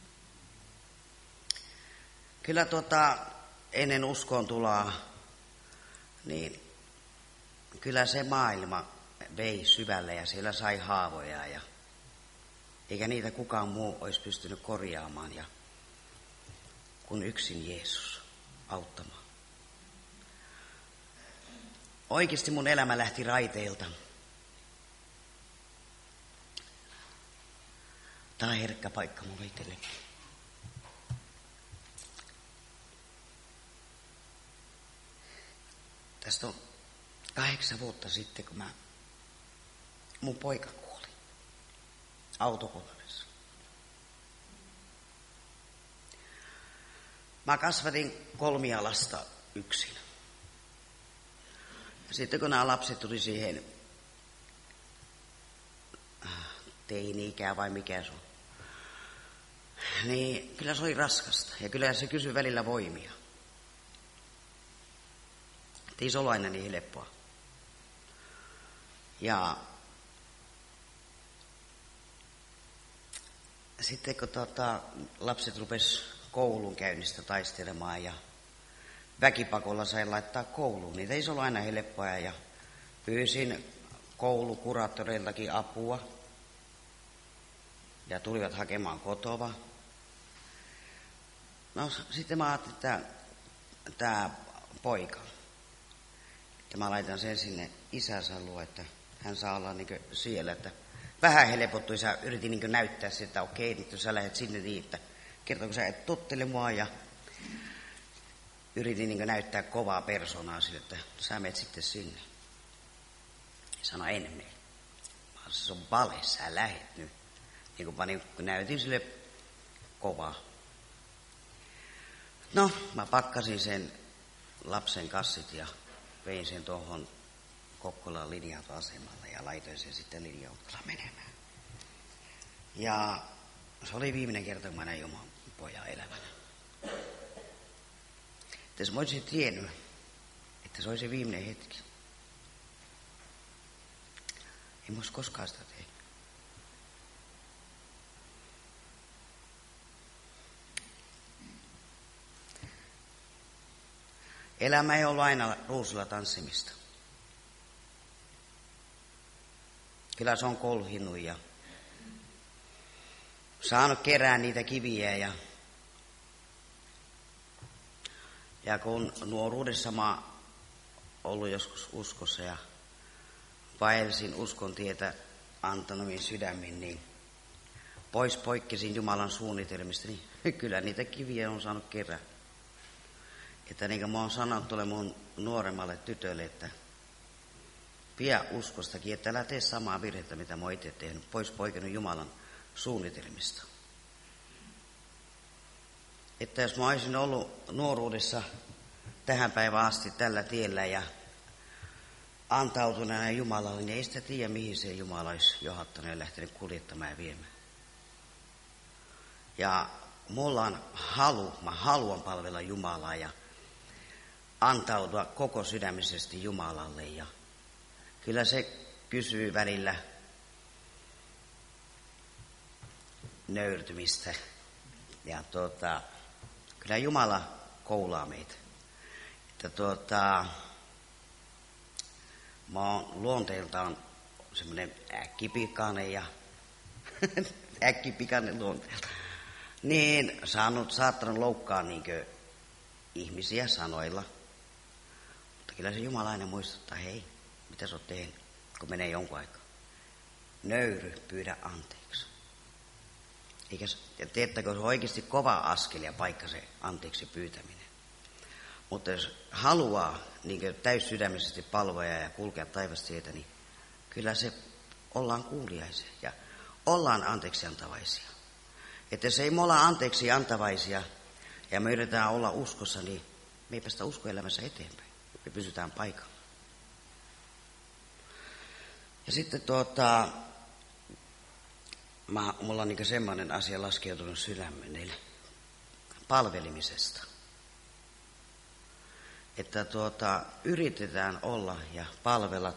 Speaker 3: Kyllä tuota, ennen uskoon tuloa, niin kyllä se maailma vei syvälle ja siellä sai haavoja, ja eikä niitä kukaan muu olisi pystynyt korjaamaan, ja kun yksin Jeesus auttamaan. Oikeasti mun elämä lähti raiteilta. Tämä on herkkä paikka mulle itsellekin. Tästä on kahdeksan vuotta sitten, kun mä, mun poika kuoli autokunnassa. Mä kasvatin kolmia lasta yksin. Ja sitten kun nämä lapset tuli siihen teini-ikää vai mikä se on, niin kyllä se oli raskasta. Ja kyllä se kysyi välillä voimia. Ei se ollut aina niin helppoa. Ja sitten kun tota, lapset rupes koulun käynnistä taistelemaan ja väkipakolla sai laittaa kouluun, niin ei se ollut aina helppoa. Ja pyysin koulukuraattoreiltakin apua ja tulivat hakemaan kotoa. No sitten mä ajattelin, että tämä poika, että mä laitan sen sinne isänsä luo, että hän saa olla niin siellä, että vähän helpottui. Sä yritin niin näyttää sitä, että okei, nyt sä lähdet sinne niin, että kertoo, kun sä et tottele mua, ja yritin niin näyttää kovaa persoonaa sille, että sä menet sitten sinne. Sano, en mene. Mä sanoin, se on vale, sä lähet nyt. Niin kuin panin, kun näytin sille kovaa. No, mä pakkasin sen lapsen kassit ja vein sen tuohon Kokkolan linja-autoasemalle ja laitoin sen sitten linja-autolla menemään. Ja se oli viimeinen kerta, kun mä näin oman pojan elävänä. Että jos mä olisin tiennyt, että se oli se viimeinen hetki, en mä olisi koskaan sitä tehnyt. Elämä ei ollut aina ruusulla tanssimista. Kyllä se on kolhinut ja saanut kerää niitä kiviä. Ja, ja kun nuoruudessa mä ollut joskus uskossa ja vaelsin uskon tietä antanomiin sydämin, niin pois poikkesin Jumalan suunnitelmista, niin kyllä niitä kiviä on saanut kerää. Että niin kuin mä oon sanonut tuolle mun nuoremmalle tytölle, että pidä uskostakin, että älä tee samaa virhettä, mitä mä oon itse tehnyt, pois poikennut Jumalan suunnitelmista. Että jos mä olisin ollut nuoruudessa tähän päivään asti tällä tiellä ja antautuneena Jumalalle, niin ei sitä tiedä, mihin se Jumala olisi johdattanut ja lähtenyt kuljettamaan ja viemään. Ja mulla on halu, mä haluan palvella Jumalaa ja antautua koko sydämisesti Jumalalle. Ja kyllä se kysyy välillä nöyrtymistä. Ja tuota, kyllä Jumala koulaa meitä. Että tuota, mä oon luonteeltaan semmoinen äkkipikainen ja äkkipikainen luonteelta. Niin saanut, saattanut loukkaa niinkö ihmisiä sanoilla. Mutta kyllä se Jumala aina muistuttaa, hei, mitä sä oot tehnyt, kun menee jonkun aikaa. Nöyry, pyydä anteeksi. Eikä, ja teettäkö se on oikeasti kova askel ja paikka se anteeksi pyytäminen. Mutta jos haluaa niin täyssydämisesti palvoja ja kulkea taivastietä, niin kyllä se ollaan kuuliaisia ja ollaan anteeksi antavaisia. Että jos ei me olla anteeksi antavaisia ja me yritetään olla uskossa, niin me ei päästä uskoelämässä eteenpäin. Me pysytään paikalla. Ja sitten tuota, mä, mulla on niin semmoinen asia laskeutunut sydämenille palvelimisesta. Että tuota, yritetään olla ja palvella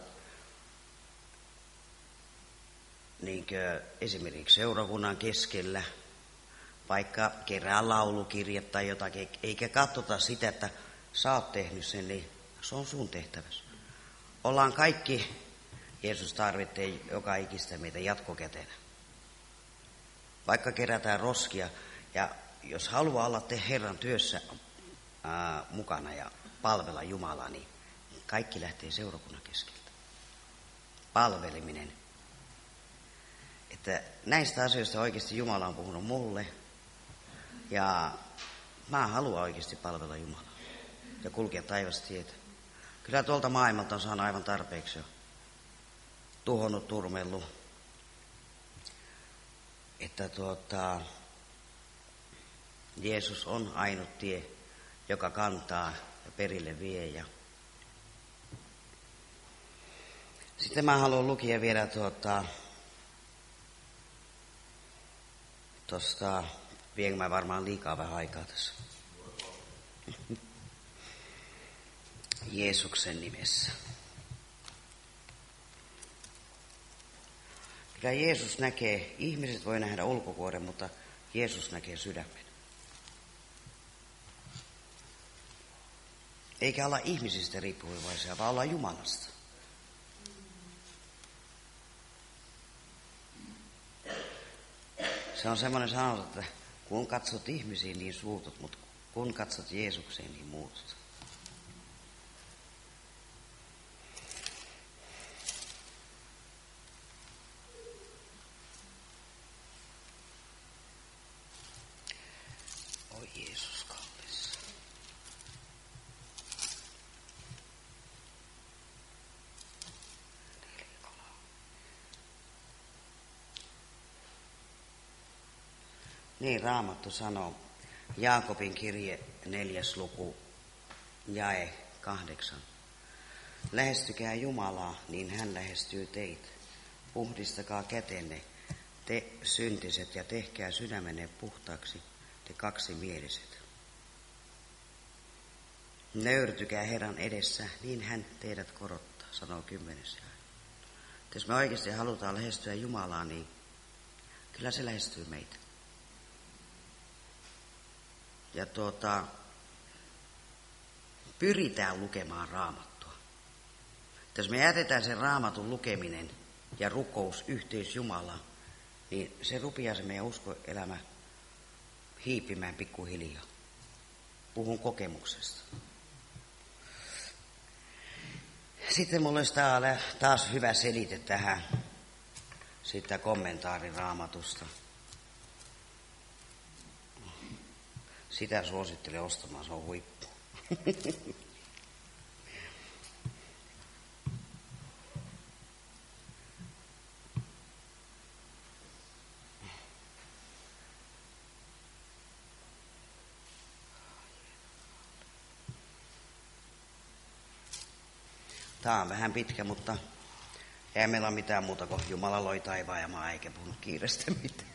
Speaker 3: niin esimerkiksi seurakunnan keskellä, vaikka kerää laulukirjat tai jotakin, eikä katsota sitä, että sä oot tehnyt sen, niin se on sun tehtävässä. Ollaan kaikki, Jeesus tarvitsee joka ikistä meitä jatkokätenä. Vaikka kerätään roskia, ja jos haluaa olla te Herran työssä ää, mukana ja palvella Jumalaa, niin kaikki lähtee seurakunnan keskeltä. Palveliminen. Että näistä asioista oikeasti Jumala on puhunut mulle, ja mä haluan oikeasti palvella Jumalaa ja kulkea taivastietä. Kyllä tuolta maailmalta on saanut aivan tarpeeksi jo tuhonnut, turmellut. Että tuota, Jeesus on ainut tie, joka kantaa ja perille vie. Ja sitten mä haluan lukea vielä tuota, tuosta, vienkö mä varmaan liikaa vähän aikaa tässä. Jeesuksen nimessä. Kyllä Jeesus näkee, ihmiset voi nähdä ulkokuoren, mutta Jeesus näkee sydämen. Eikä olla ihmisistä riippuvaisia, vaan olla Jumalasta. Se on semmoinen sanonta, että kun katsot ihmisiin, niin suutut, mutta kun katsot Jeesukseen, niin muutut. Oi Jeesus kallis. Niin Raamattu sanoo, Jaakobin kirje neljäs luku, jae kahdeksan. Lähestykää Jumalaa, niin hän lähestyy teitä. Puhdistakaa kätenne, te syntiset, ja tehkää sydämenne puhtaaksi, te kaksimieliset. Nöyrtykää Herran edessä, niin hän teidät korottaa, sanoo kymmenes jae. Jos me oikeasti halutaan lähestyä Jumalaa, niin kyllä se lähestyy meitä. Ja tuota, pyritään lukemaan Raamattua. Jos me jätetään sen Raamatun lukeminen ja rukous yhteys Jumalaan, niin se rupeaa se meidän uskoelämä hiipimään pikkuhiljaa. Puhun kokemuksesta. Sitten mulla olisi taas hyvä selite tähän sitä kommentaarin Raamatusta. Sitä suosittelen ostamaan, se on huippu. Tämä on vähän pitkä, mutta ei meillä ole mitään muuta kuin Jumala loi taivaan ja maa, eikä puhunut kiireestä mitään.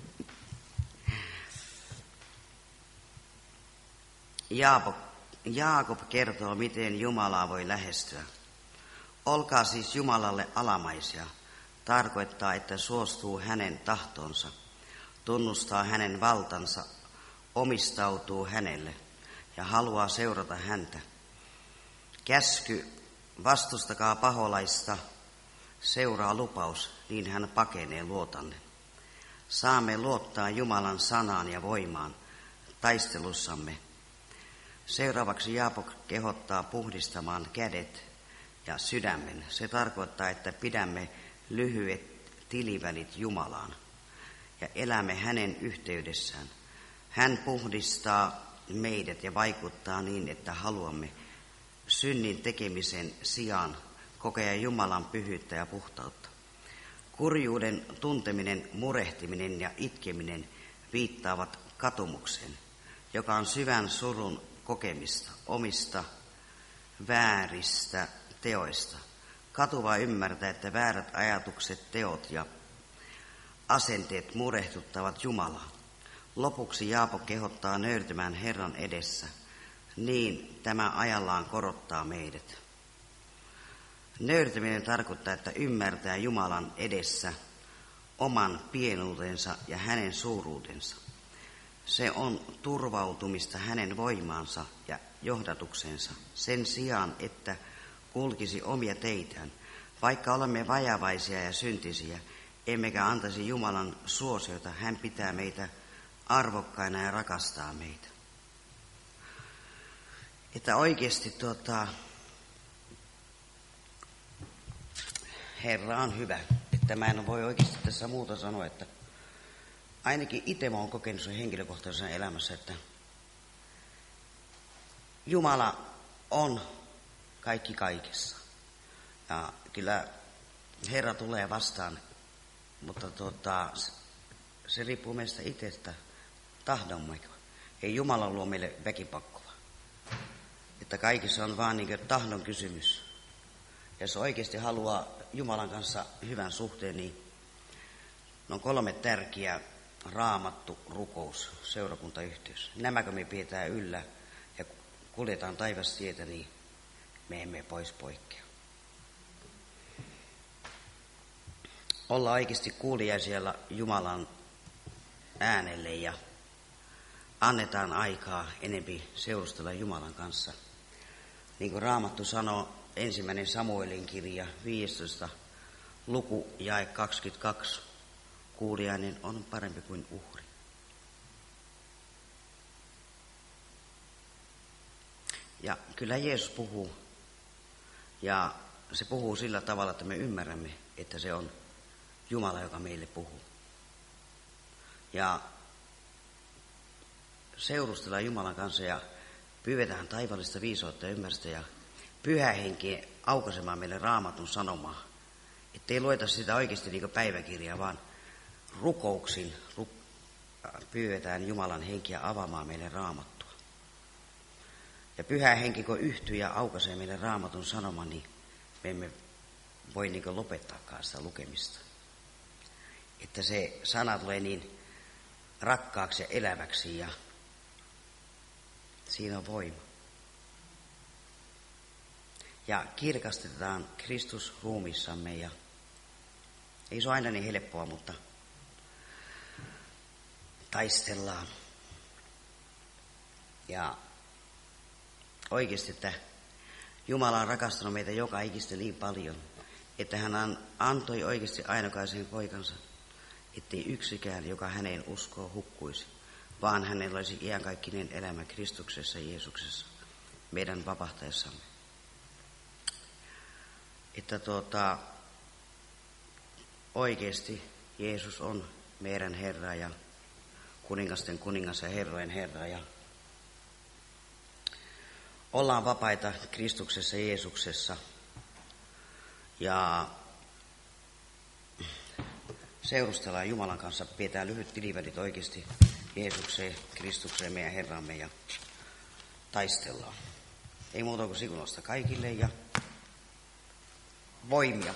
Speaker 3: Jaakob, Jaakob kertoo, miten Jumalaa voi lähestyä. Olkaa siis Jumalalle alamaisia. Tarkoittaa, että suostuu hänen tahtonsa, tunnustaa hänen valtansa, omistautuu hänelle ja haluaa seurata häntä. Käsky, vastustakaa paholaista, seuraa lupaus, niin hän pakenee luotanne. Saamme luottaa Jumalan sanaan ja voimaan taistelussamme. Seuraavaksi Jaakob kehottaa puhdistamaan kädet ja sydämen. Se tarkoittaa, että pidämme lyhyet tilivälit Jumalaan ja elämme hänen yhteydessään. Hän puhdistaa meidät ja vaikuttaa niin, että haluamme synnin tekemisen sijaan kokea Jumalan pyhyyttä ja puhtautta. Kurjuuden tunteminen, murehtiminen ja itkeminen viittaavat katumukseen. joka on syvän surun kokemista omista vääristä teoista. Katuva ymmärtää, että väärät ajatukset, teot ja asenteet murehtuttavat Jumalaa. Lopuksi Jaapo kehottaa nöyrtymään Herran edessä, niin tämä ajallaan korottaa meidät. Nöyrtyminen tarkoittaa, että ymmärtää Jumalan edessä oman pienuutensa ja hänen suuruutensa. Se on turvautumista hänen voimaansa ja johdatuksensa sen sijaan, että kulkisi omia teitään. Vaikka olemme vajavaisia ja syntisiä, emmekä antaisi Jumalan suosiota, hän pitää meitä arvokkaina ja rakastaa meitä. Että oikeasti tuota, Herra on hyvä. Että mä en voi oikeasti tässä muuta sanoa, että ainakin itse mä oon kokenut sen henkilökohtaisessa elämässä, että Jumala on kaikki kaikessa. Ja kyllä Herra tulee vastaan, mutta tuota, se riippuu meistä itsestä tahdommeko. Ei Jumala luo meille väkipakkoa. Että kaikissa on vaan niin kuin tahdon kysymys. Jos oikeasti haluaa Jumalan kanssa hyvän suhteen, niin on kolme tärkeää: raamattu, rukous, seurakuntayhteys. Nämäkö me pidetään yllä ja kuljetaan taivastietä, niin me emme pois poikkea. Olla oikeasti kuuliaisia Jumalan äänelle ja annetaan aikaa enempi seurustella Jumalan kanssa. Niin kuin Raamattu sanoo, ensimmäinen Samuelin kirja, viidestoista luku, jae kaksikymmentäkaksi. Kuuliainen on parempi kuin uhri. Ja kyllä Jeesus puhuu. Ja se puhuu sillä tavalla, että me ymmärrämme, että se on Jumala, joka meille puhuu. Ja seurustellaan Jumalan kanssa ja pyydetään taivallista viisautta ja ymmärrystä ja Pyhä Henki aukaisemaan meille Raamatun sanomaa. Ettei lueta sitä oikeasti niin kuin päiväkirjaa, vaan rukouksin pyydetään Jumalan henkiä avaamaan meille Raamattua. Ja Pyhä Henki, kun yhtyy ja aukaisee meille Raamatun sanoman, niin me emme voi niin kuin lopettaakaan sitä lukemista. Että se sana tulee niin rakkaaksi ja eläväksi ja siinä on voima. Ja kirkastetaan Kristus ruumissamme ja ei se ole aina niin helppoa, mutta taistellaan. Ja oikeasti, että Jumala on rakastanut meitä joka ikistä niin paljon, että hän antoi oikeasti ainokaisen poikansa, ettei yksikään, joka häneen uskoo, hukkuisi, vaan hänellä olisi iankaikkinen elämä Kristuksessa Jeesuksessa, meidän vapahtaessamme. Että tuota, oikeasti Jeesus on meidän Herra ja kuningasten kuningas ja herrojen Herra. Ja ollaan vapaita Kristuksessa Jeesuksessa ja seurustellaan Jumalan kanssa, pidetään lyhyt tilivälit oikeasti Jeesukseen, Kristukseen, meidän Herramme ja taistellaan. Ei muuta kuin siunosta kaikille ja voimia.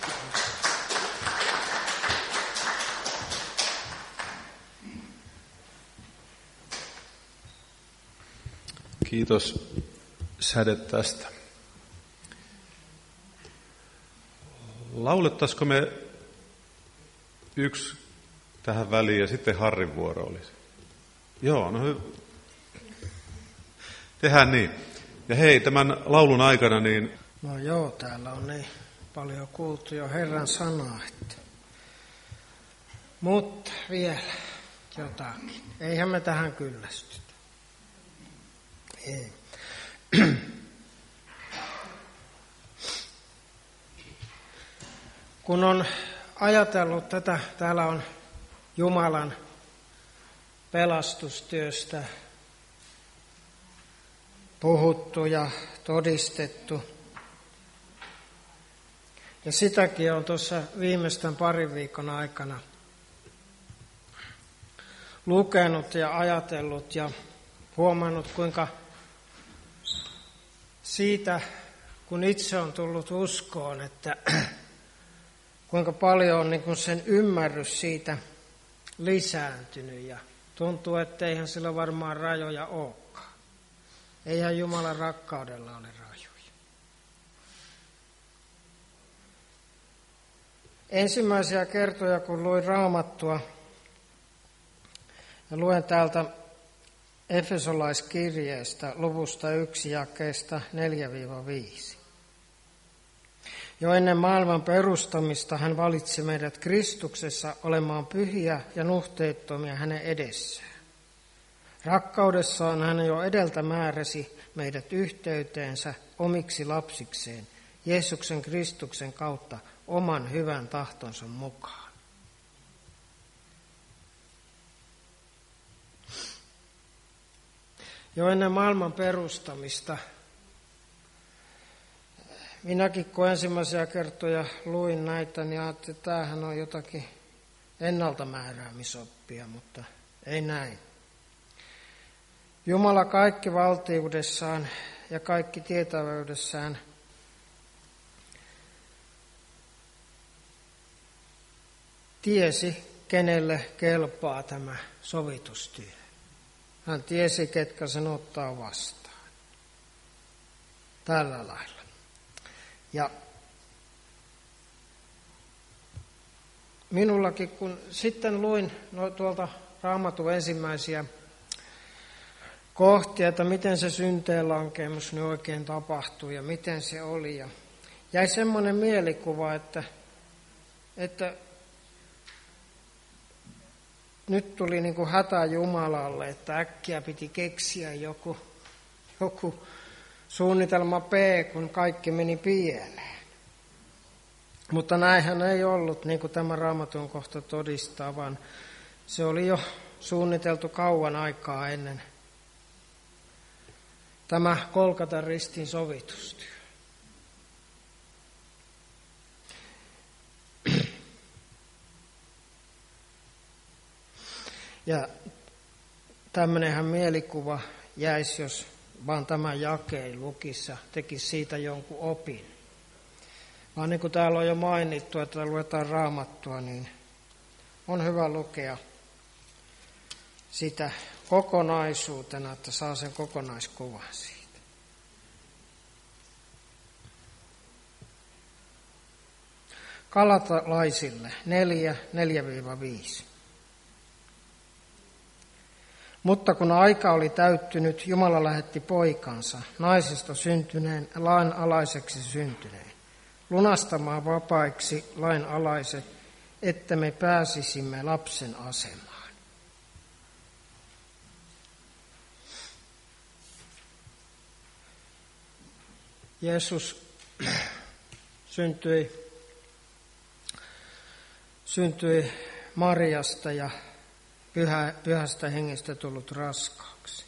Speaker 1: Kiitos Säde tästä. Laulettaisiko me yksi tähän väliin ja sitten Harrin vuoro olisi? Joo, no hyvä. Tehdään niin. Ja hei, tämän laulun aikana niin...
Speaker 4: No joo, täällä on niin paljon kuultu jo Herran sanaa, että... Mutta vielä jotakin. Eihän me tähän kyllästytä. Ei. Kun on ajatellut tätä, täällä on Jumalan pelastustyöstä puhuttu ja todistettu. Ja sitäkin on tuossa viimeisten parin viikon aikana lukenut ja ajatellut. Ja huomannut, kuinka siitä, kun itse on tullut uskoon, että kuinka paljon on niin kuin sen ymmärrys siitä lisääntynyt ja tuntuu, että eihän sillä varmaan rajoja olekaan. Eihän Jumalan rakkaudella ole rajoja. Ensimmäisiä kertoja, kun luin Raamattua, ja luen täältä Efesolaiskirjeestä luvusta yksi jakeesta neljä viisi. Jo ennen maailman perustamista hän valitsi meidät Kristuksessa olemaan pyhiä ja nuhteettomia hänen edessään. Rakkaudessaan hän jo edeltä määräsi meidät yhteyteensä omiksi lapsikseen Jeesuksen Kristuksen kautta oman hyvän tahtonsa mukaan. Jo ennen maailman perustamista, minäkin kun ensimmäisiä kertoja luin näitä, niin ajattelin, että tämähän on jotakin ennaltamääräämisoppia, mutta ei näin. Jumala kaikki valtiudessaan ja kaikki tietävyydessään tiesi, kenelle kelpaa tämä sovitustyö. Hän tiesi, ketkä sen ottaa vastaan. Tällä lailla. Ja minullakin, kun sitten luin no, tuolta Raamatun ensimmäisiä kohtia, että miten se synteenlankemus nyt oikein tapahtui ja miten se oli. Ja jäi semmoinen mielikuva, että, että nyt tuli niin kuin hätä Jumalalle, että äkkiä piti keksiä joku, joku suunnitelma B, kun kaikki meni pieleen. Mutta näinhän ei ollut, niin kuin tämä Raamatun kohta todistaa, vaan se oli jo suunniteltu kauan aikaa ennen tämä Golgatan ristin sovitustyö. Ja tämmöinenhän mielikuva jäisi, jos vaan tämä jakeen lukissa tekisi siitä jonkun opin. Vaan niin kuin täällä on jo mainittu, että luetaan Raamattua, niin on hyvä lukea sitä kokonaisuutena, että saa sen kokonaiskuvan siitä. Galatalaisille neljä, neljä viisi. Mutta kun aika oli täyttynyt, Jumala lähetti poikansa, naisesta syntyneen, lain alaiseksi syntyneen, lunastamaan vapaiksi lain alaiset, että me pääsisimme lapsen asemaan. Jeesus syntyi, syntyi Mariasta ja Pyhä, pyhästä hengestä tullut raskaaksi.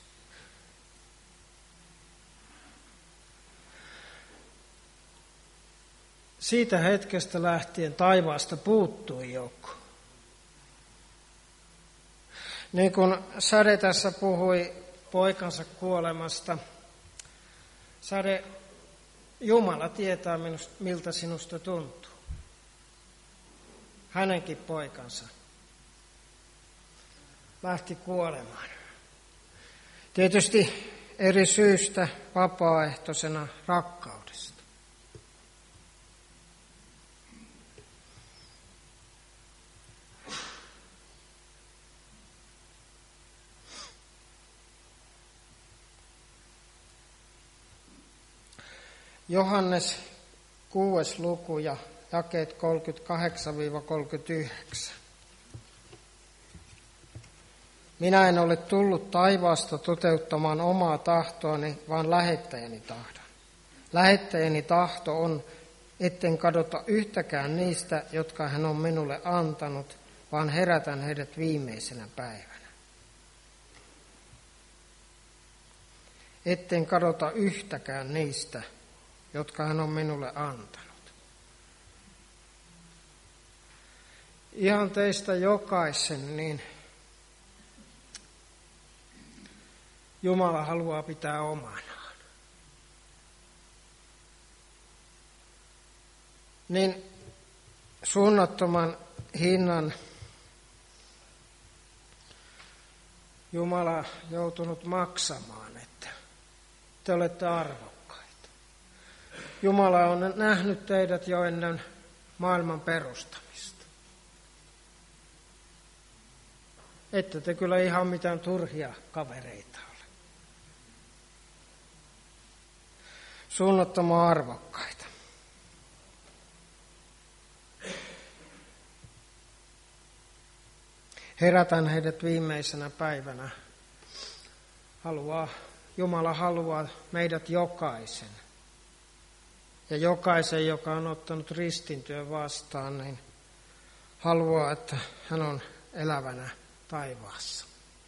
Speaker 4: Siitä hetkestä lähtien taivaasta puuttui joku. Niin kuin Sade tässä puhui poikansa kuolemasta, Sade, Jumala tietää, miltä sinusta tuntuu. Hänenkin poikansa lähti kuolemaan. Tietysti eri syystä vapaaehtoisena rakkaudesta. Johannes kuudes luku ja jakeet kolmekymmentäkahdeksan kolmekymmentäyhdeksän. Minä en ole tullut taivaasta toteuttamaan omaa tahtoani, vaan lähettäjäni tahdon. Lähettäjäni tahto on, etten kadota yhtäkään niistä, jotka hän on minulle antanut, vaan herätän heidät viimeisenä päivänä. Etten kadota yhtäkään niistä, jotka hän on minulle antanut. Ihan teistä jokaisen, niin Jumala haluaa pitää omanaan. Niin suunnattoman hinnan Jumala joutunut maksamaan, että te olette arvokkaita. Jumala on nähnyt teidät jo ennen maailman perustamista. Ette te kyllä ihan mitään turhia kavereita ole. Suunnattoman arvokkaita. Herätän heidät viimeisenä päivänä. Haluaa, Jumala haluaa meidät jokaisen. Ja jokaisen, joka on ottanut ristintyön vastaan, niin haluaa, että hän on elävänä taivaassa.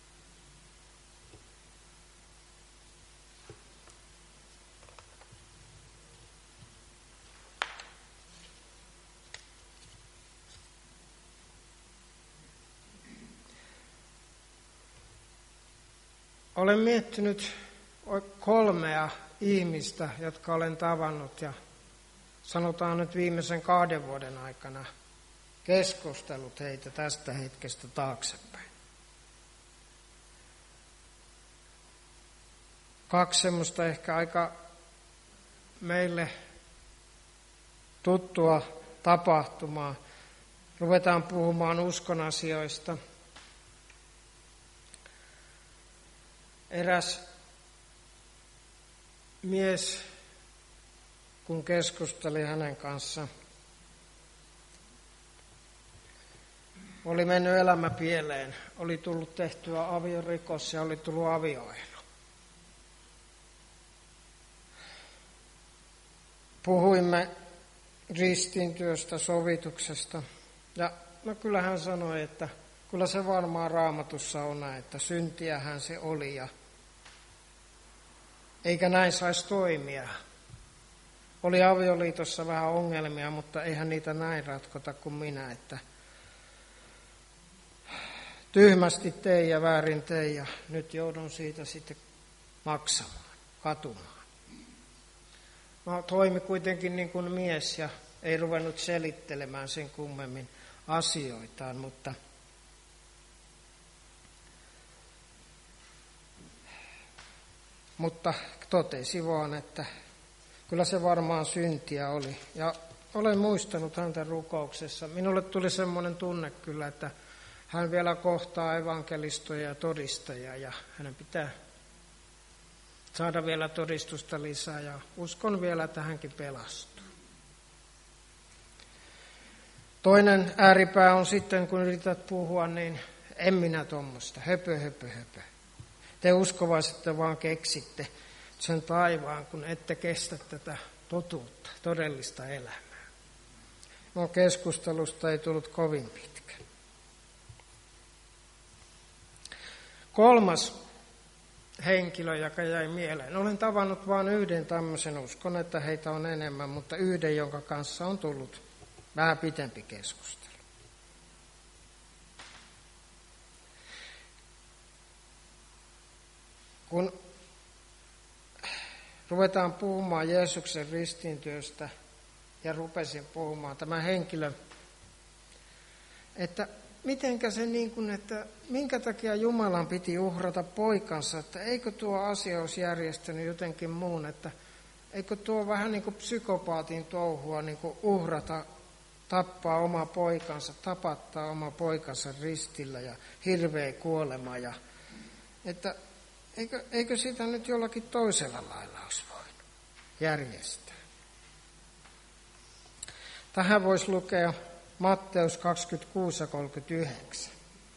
Speaker 4: Olen miettinyt kolmea ihmistä, jotka olen tavannut ja sanotaan nyt viimeisen kahden vuoden aikana keskustellut heitä tästä hetkestä taaksepäin. Kaksi semmoista ehkä aika meille tuttua tapahtumaa. Ruvetaan puhumaan uskon asioista. Eräs mies, kun keskusteli hänen kanssaan, oli mennyt elämä pieleen, oli tullut tehtyä aviorikos ja oli tullut avioero. Puhuimme ristintyöstä, sovituksesta ja no kyllä hän sanoi, että kyllä se varmaan Raamatussa on näin, että syntiähän se oli ja eikä näin saisi toimia. Oli avioliitossa vähän ongelmia, mutta eihän niitä näin ratkota kuin minä, että tyhmästi tein ja väärin tein ja nyt joudun siitä sitten maksamaan, katumaan. Mä toimi kuitenkin niin kuin mies ja ei ruvennut selittelemään sen kummemmin asioitaan, mutta Mutta totesi vaan, että kyllä se varmaan syntiä oli. Ja olen muistanut häntä rukouksessa. Minulle tuli semmoinen tunne kyllä, että hän vielä kohtaa evankelistoja ja todistajia ja hänen pitää saada vielä todistusta lisää ja uskon vielä, että hänkin pelastuu. Toinen ääripää on sitten, kun yrität puhua, niin en minä tuommoista, höpö, höpö, höpö. Te uskovaiset vaan keksitte sen taivaan, kun ette kestä tätä totuutta, todellista elämää. No keskustelusta ei tullut kovin pitkä. Kolmas henkilö, joka jäi mieleen. Olen tavannut vain yhden tämmöisen, uskon, että heitä on enemmän, mutta yhden, jonka kanssa on tullut vähän pitempi keskustelu. Kun ruvetaan puhumaan Jeesuksen ristiintyöstä ja rupesin puhumaan tämä henkilö, että mitenkä se niin kuin, että minkä takia Jumalan piti uhrata poikansa, että eikö tuo asia olisi järjestänyt jotenkin muun, että eikö tuo vähän niin kuin psykopaatin touhua niin kuin uhrata, tappaa oma poikansa, tapattaa oma poikansa ristillä ja hirveä kuolema ja että Eikö, eikö sitä nyt jollakin toisella lailla olisi voinut järjestää? Tähän voisi lukea Matteus kaksikymmentäkuusi ja kolmekymmentäyhdeksän.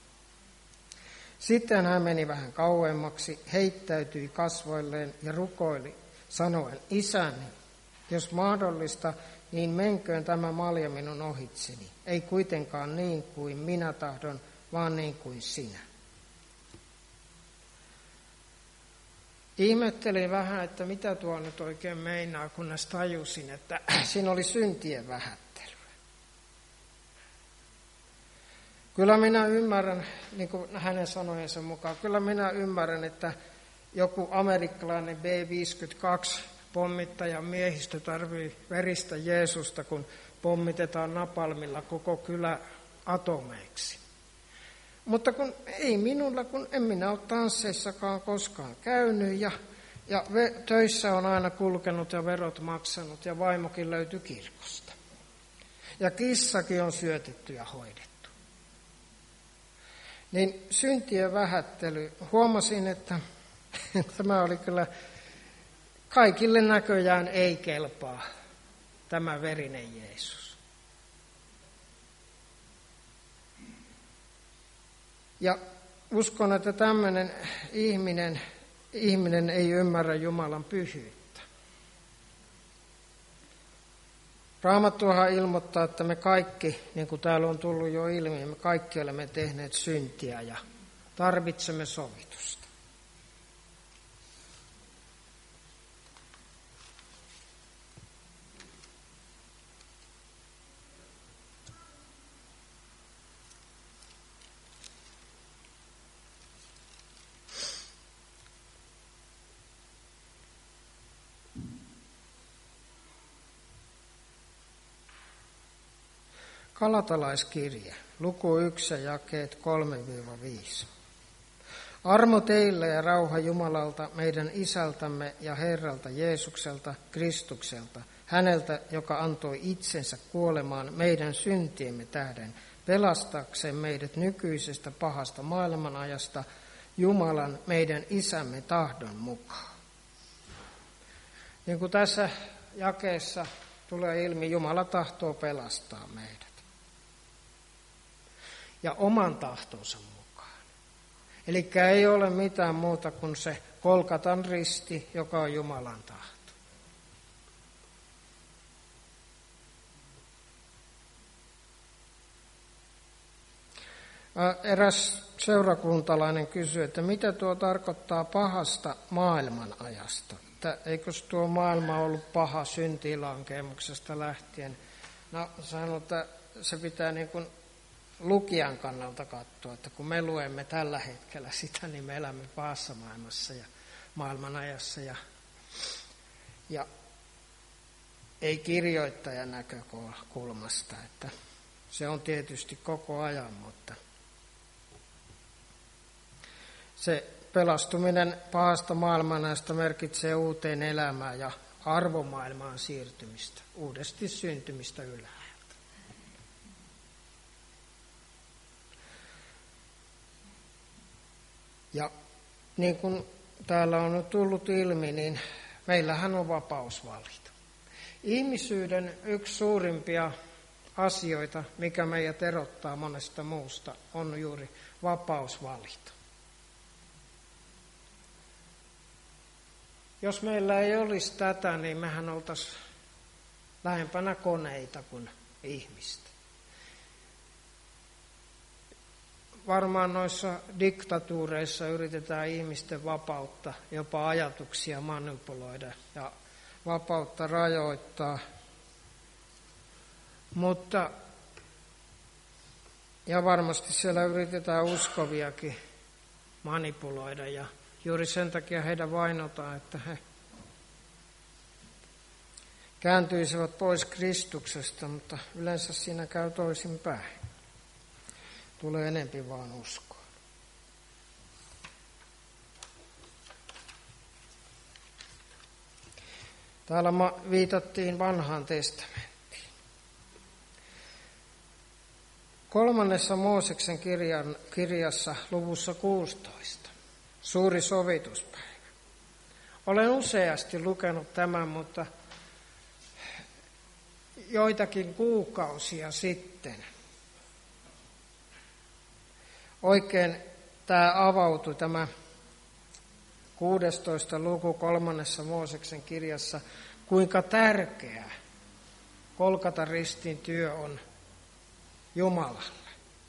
Speaker 4: Sitten hän meni vähän kauemmaksi, heittäytyi kasvoilleen ja rukoili, sanoen, Isäni, jos mahdollista, niin menköön tämä malja minun ohitseni. Ei kuitenkaan niin kuin minä tahdon, vaan niin kuin sinä. Ihmettelin vähän, että mitä tuo nyt oikein meinaa, kunnes tajusin, että siinä oli syntien vähättelyä. Kyllä minä ymmärrän, niin kuin hänen sanojensa mukaan, kyllä minä ymmärrän, että joku amerikkalainen B viisikymmentäkaksi pommittajan miehistö tarvii veristä Jeesusta, kun pommitetaan napalmilla koko kylä atomeiksi. Mutta kun ei minulla, kun en minä ole tansseissakaan koskaan käynyt ja, ja töissä on aina kulkenut ja verot maksanut ja vaimokin löytyi kirkosta. Ja kissakin on syötetty ja hoidettu. Niin syntien vähättely, huomasin, että tämä oli kyllä kaikille näköjään ei kelpaa tämä verinen Jeesus. Ja uskon, että tämmöinen ihminen, ihminen ei ymmärrä Jumalan pyhyyttä. Raamattuhan ilmoittaa, että me kaikki, niin kuin täällä on tullut jo ilmi, me kaikki olemme tehneet syntiä ja tarvitsemme sovitusta. Galatalaiskirje, luku yksi ja jakeet kolme viisi. Armo teille ja rauha Jumalalta, meidän Isältämme ja Herralta Jeesukselta, Kristukselta, häneltä, joka antoi itsensä kuolemaan meidän syntiemme tähden, pelastaakseen meidät nykyisestä pahasta maailmanajasta Jumalan, meidän Isämme tahdon mukaan. Niin kuin tässä jakeessa tulee ilmi, Jumala tahtoo pelastaa meidät. Ja oman tahtonsa mukaan. Eli ei ole mitään muuta kuin se Golgatan risti, joka on Jumalan tahto. Eräs seurakuntalainen kysyi, että mitä tuo tarkoittaa pahasta maailmanajasta. Että eikös tuo maailma ollut paha syntilankemuksesta lähtien. No sanon, että se pitää niin kuin lukijan kannalta katsoa, että kun me luemme tällä hetkellä sitä, niin me elämme pahassa maailmassa ja maailmanajassa. Ja, ja ei kirjoittajan näkökulmasta, että se on tietysti koko ajan, mutta se pelastuminen pahasta maailmanajasta merkitsee uuteen elämään ja arvomaailmaan siirtymistä, uudesti syntymistä ylhäältä. Ja niin kuin täällä on nyt tullut ilmi, niin meillähän on vapaus valita. Ihmisyyden yksi suurimpia asioita, mikä meidät erottaa monesta muusta, on juuri vapaus valita. Jos meillä ei olisi tätä, niin mehän oltaisiin lähempänä koneita kuin ihmistä. Varmaan noissa diktatuureissa yritetään ihmisten vapautta, jopa ajatuksia manipuloida ja vapautta rajoittaa. Mutta, ja varmasti siellä yritetään uskoviakin manipuloida ja juuri sen takia heidän vainotaan, että he kääntyisivät pois Kristuksesta, mutta yleensä siinä käy toisinpäin. Tulee enempi vaan uskoa. Täällä viitattiin vanhaan testamenttiin. Kolmannessa Mooseksen kirjan, kirjassa luvussa kuusitoista. Suuri sovituspäivä. Olen useasti lukenut tämän, mutta joitakin kuukausia sitten oikein tämä avautui, tämä kuudestoista luku kolmannessa Mooseksen kirjassa, kuinka tärkeä Golgatan ristin työ on Jumalalle.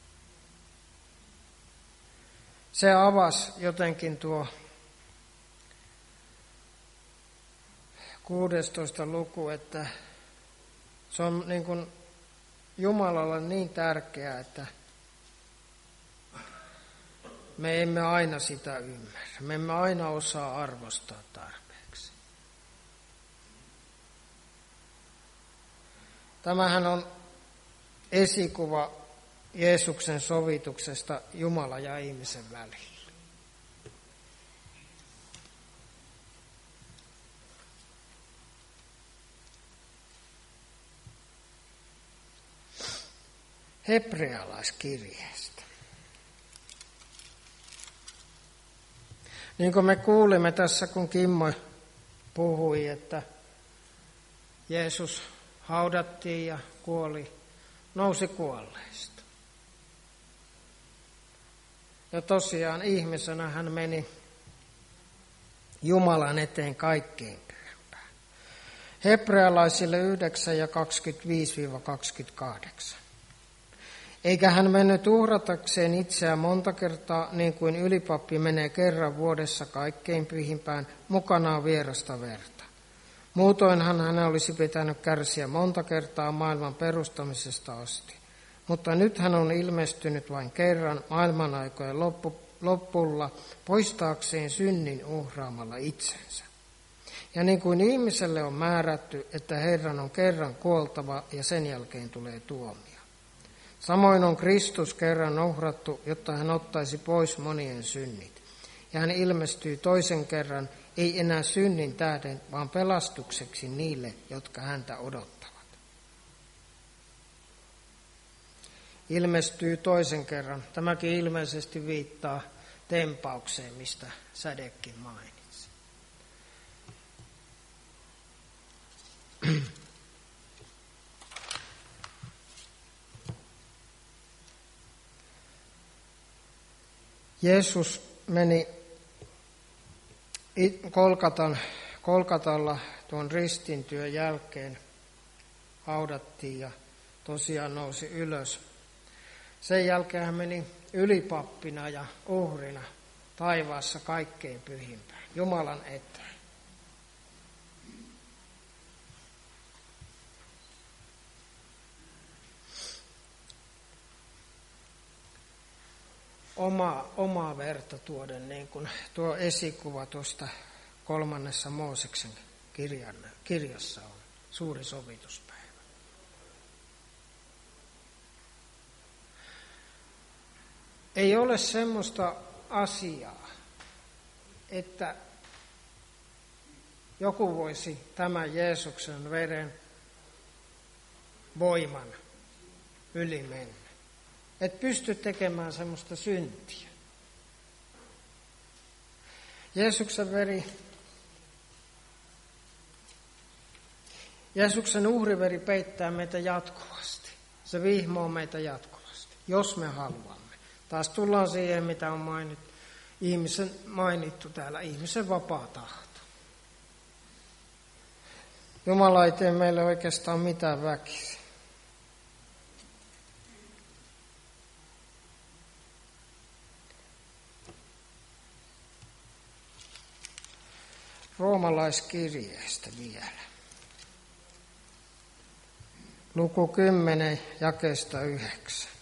Speaker 4: Se avasi jotenkin tuo kuudestoista luku, että se on niin kuin Jumalalle niin tärkeää, että me emme aina sitä ymmärrä. Me emme aina osaa arvostaa tarpeeksi. Tämähän on esikuva Jeesuksen sovituksesta Jumalan ja ihmisen välillä. Hebrealaiskirjeestä. Niin kuin me kuulimme tässä, kun Kimmo puhui, että Jeesus haudattiin ja kuoli, nousi kuolleista. Ja tosiaan ihmisenä hän meni Jumalan eteen kaikkein pyhempään. Hebrealaisille yhdeksän ja kaksikymmentäviisi kaksikymmentäkahdeksan. Eikä hän mennyt uhratakseen itseään monta kertaa, niin kuin ylipappi menee kerran vuodessa kaikkein pyhimpään mukanaan vierasta verta. Muutoinhan hän olisi pitänyt kärsiä monta kertaa maailman perustamisesta asti. Mutta nyt hän on ilmestynyt vain kerran maailman aikojen loppu, lopulla poistaakseen synnin uhraamalla itsensä. Ja niin kuin ihmiselle on määrätty, että Herran on kerran kuoltava ja sen jälkeen tulee tuomio. Samoin on Kristus kerran uhrattu, jotta hän ottaisi pois monien synnit. Ja hän ilmestyy toisen kerran, ei enää synnin tähden, vaan pelastukseksi niille, jotka häntä odottavat. Ilmestyy toisen kerran. Tämäkin ilmeisesti viittaa tempaukseen, mistä Sädekin mainitsi. Jeesus meni Kolkatan, Kolkatalla tuon ristintyön jälkeen, haudattiin ja tosiaan nousi ylös. Sen jälkeen hän meni ylipappina ja uhrina taivaassa kaikkein pyhimpään, Jumalan eteen. Omaa, omaa verta tuoden, niin kuin tuo esikuva tuosta kolmannessa Mooseksen kirjan, kirjassa on, suuri sovituspäivä. Ei ole semmoista asiaa, että joku voisi tämän Jeesuksen veren voiman yli mennä. Et pysty tekemään semmoista syntiä. Jeesuksen veri, Jeesuksen uhriveri peittää meitä jatkuvasti. Se vihmoo meitä jatkuvasti, jos me haluamme. Taas tullaan siihen, mitä on mainittu, ihmisen, mainittu täällä, ihmisen vapaa tahto. Jumala ei tee meille oikeastaan mitään väkisin. Roomalaiskirjeestä vielä. Luku kymmenen, jakeesta yhdeksän.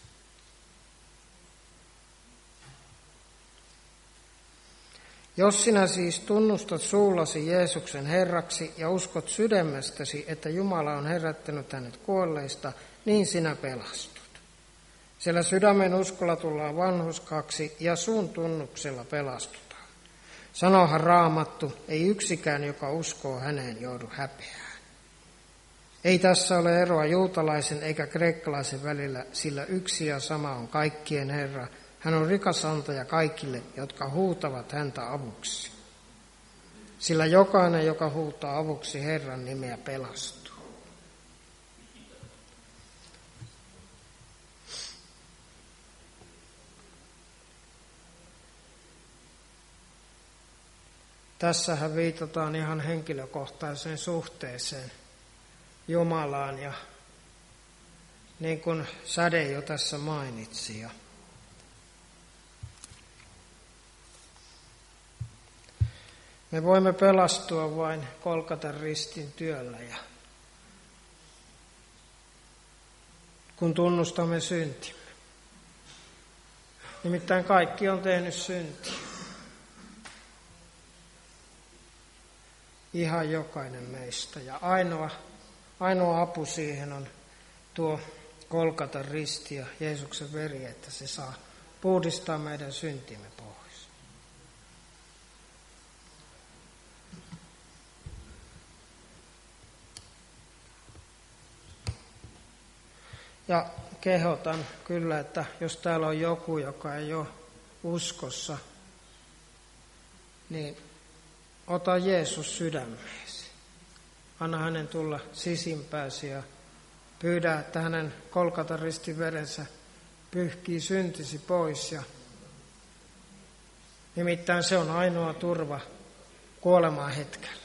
Speaker 4: Jos sinä siis tunnustat suullasi Jeesuksen Herraksi ja uskot sydämestäsi, että Jumala on herättänyt hänet kuolleista, niin sinä pelastut. Sillä sydämen uskolla tullaan vanhurskaksi ja suun tunnuksella pelastutaan. Sanohan Raamattu, ei yksikään, joka uskoo häneen, joudu häpeään. Ei tässä ole eroa juutalaisen eikä kreikkalaisen välillä, sillä yksi ja sama on kaikkien Herra. Hän on rikas antaja kaikille, jotka huutavat häntä avuksi. Sillä jokainen, joka huutaa avuksi Herran nimeä, pelastuu. Tässähän viitataan ihan henkilökohtaiseen suhteeseen Jumalaan, ja niin kuin Säde jo tässä mainitsi. Ja me voimme pelastua vain Kolkatan ristin työllä, ja kun tunnustamme syntimme. Nimittäin kaikki on tehnyt syntiä. Ihan jokainen meistä. Ja ainoa, ainoa apu siihen on tuo Golgatan risti ja Jeesuksen veri, että se saa puhdistaa meidän syntimme pois. Ja kehotan kyllä, että jos täällä on joku, joka ei ole uskossa, niin ota Jeesus sydämeesi. Anna hänen tulla sisimpääsi ja pyydä, että hänen Golgatan ristin verensä pyyhkii syntisi pois. Ja nimittäin se on ainoa turva kuoleman hetkellä.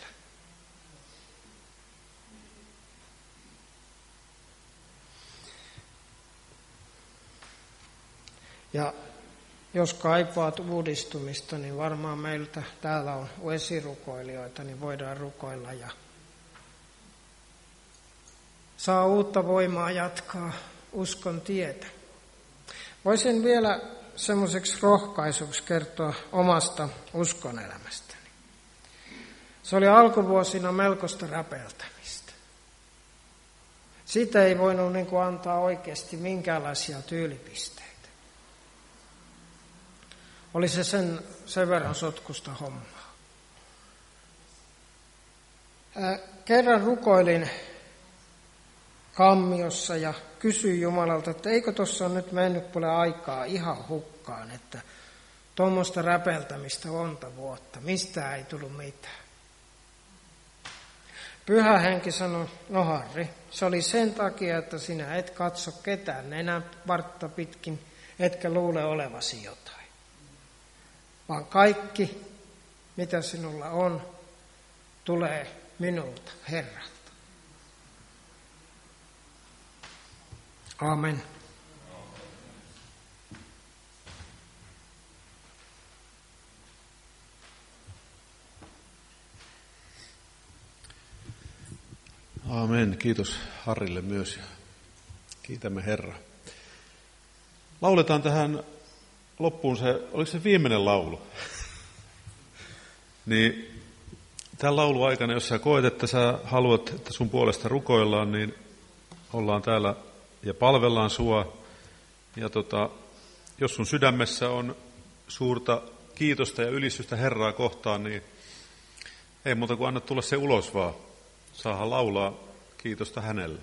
Speaker 4: Ja jos kaipaat uudistumista, niin varmaan meiltä täällä on esirukoilijoita, niin voidaan rukoilla ja saa uutta voimaa jatkaa uskon tietä. Voisin vielä semmoiseksi rohkaisuksi kertoa omasta uskonelämästäni. Se oli alkuvuosina melkoista räpeltämistä. Siitä ei voinut niin kuin antaa oikeasti minkäänlaisia tyylipisteitä. Oli se sen, sen verran sotkusta hommaa. Ää, kerran rukoilin kammiossa ja kysyin Jumalalta, että eikö tuossa ole nyt mennyt kuule aikaa ihan hukkaan, että tuommoista räpeltämistä monta vuotta, mistään ei tullut mitään. Pyhä henki sanoi, no Harri, se oli sen takia, että sinä et katso ketään nenä vartta pitkin, etkä luule olevasi jotain. Vaan kaikki, mitä sinulla on, tulee minulta, Herralta. Amen.
Speaker 1: Amen. Kiitos Harrille myös ja kiitämme Herraa. Lauletaan tähän loppuun se, oliko se viimeinen laulu? Niin tämän laulun aikana, jos sä koet, että sä haluat, että sun puolesta rukoillaan, niin ollaan täällä ja palvellaan sua. Ja tota, jos sun sydämessä on suurta kiitosta ja ylistystä Herraa kohtaan, niin ei muuta kuin anna tulla se ulos vaan. Saadaan laulaa kiitosta hänelle.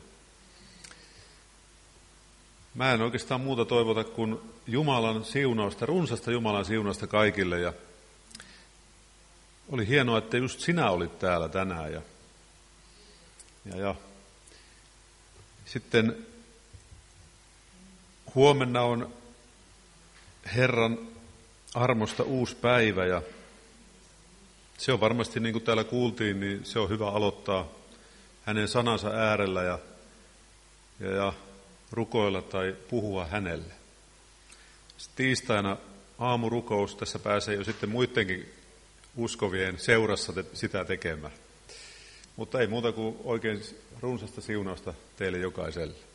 Speaker 1: Mä en oikeastaan muuta toivota kuin Jumalan siunausta, runsasta Jumalan siunausta kaikille. Ja oli hienoa, että just sinä olit täällä tänään. Ja, ja, ja. Sitten huomenna on Herran armosta uusi päivä. Ja se on varmasti, niin kuin täällä kuultiin, niin se on hyvä aloittaa hänen sanansa äärellä ja, ja, ja rukoilla tai puhua hänelle. Sitten tiistaina aamurukous, tässä pääsee jo sitten muidenkin uskovien seurassa te, sitä tekemään. Mutta ei muuta kuin oikein runsasta siunausta teille jokaiselle.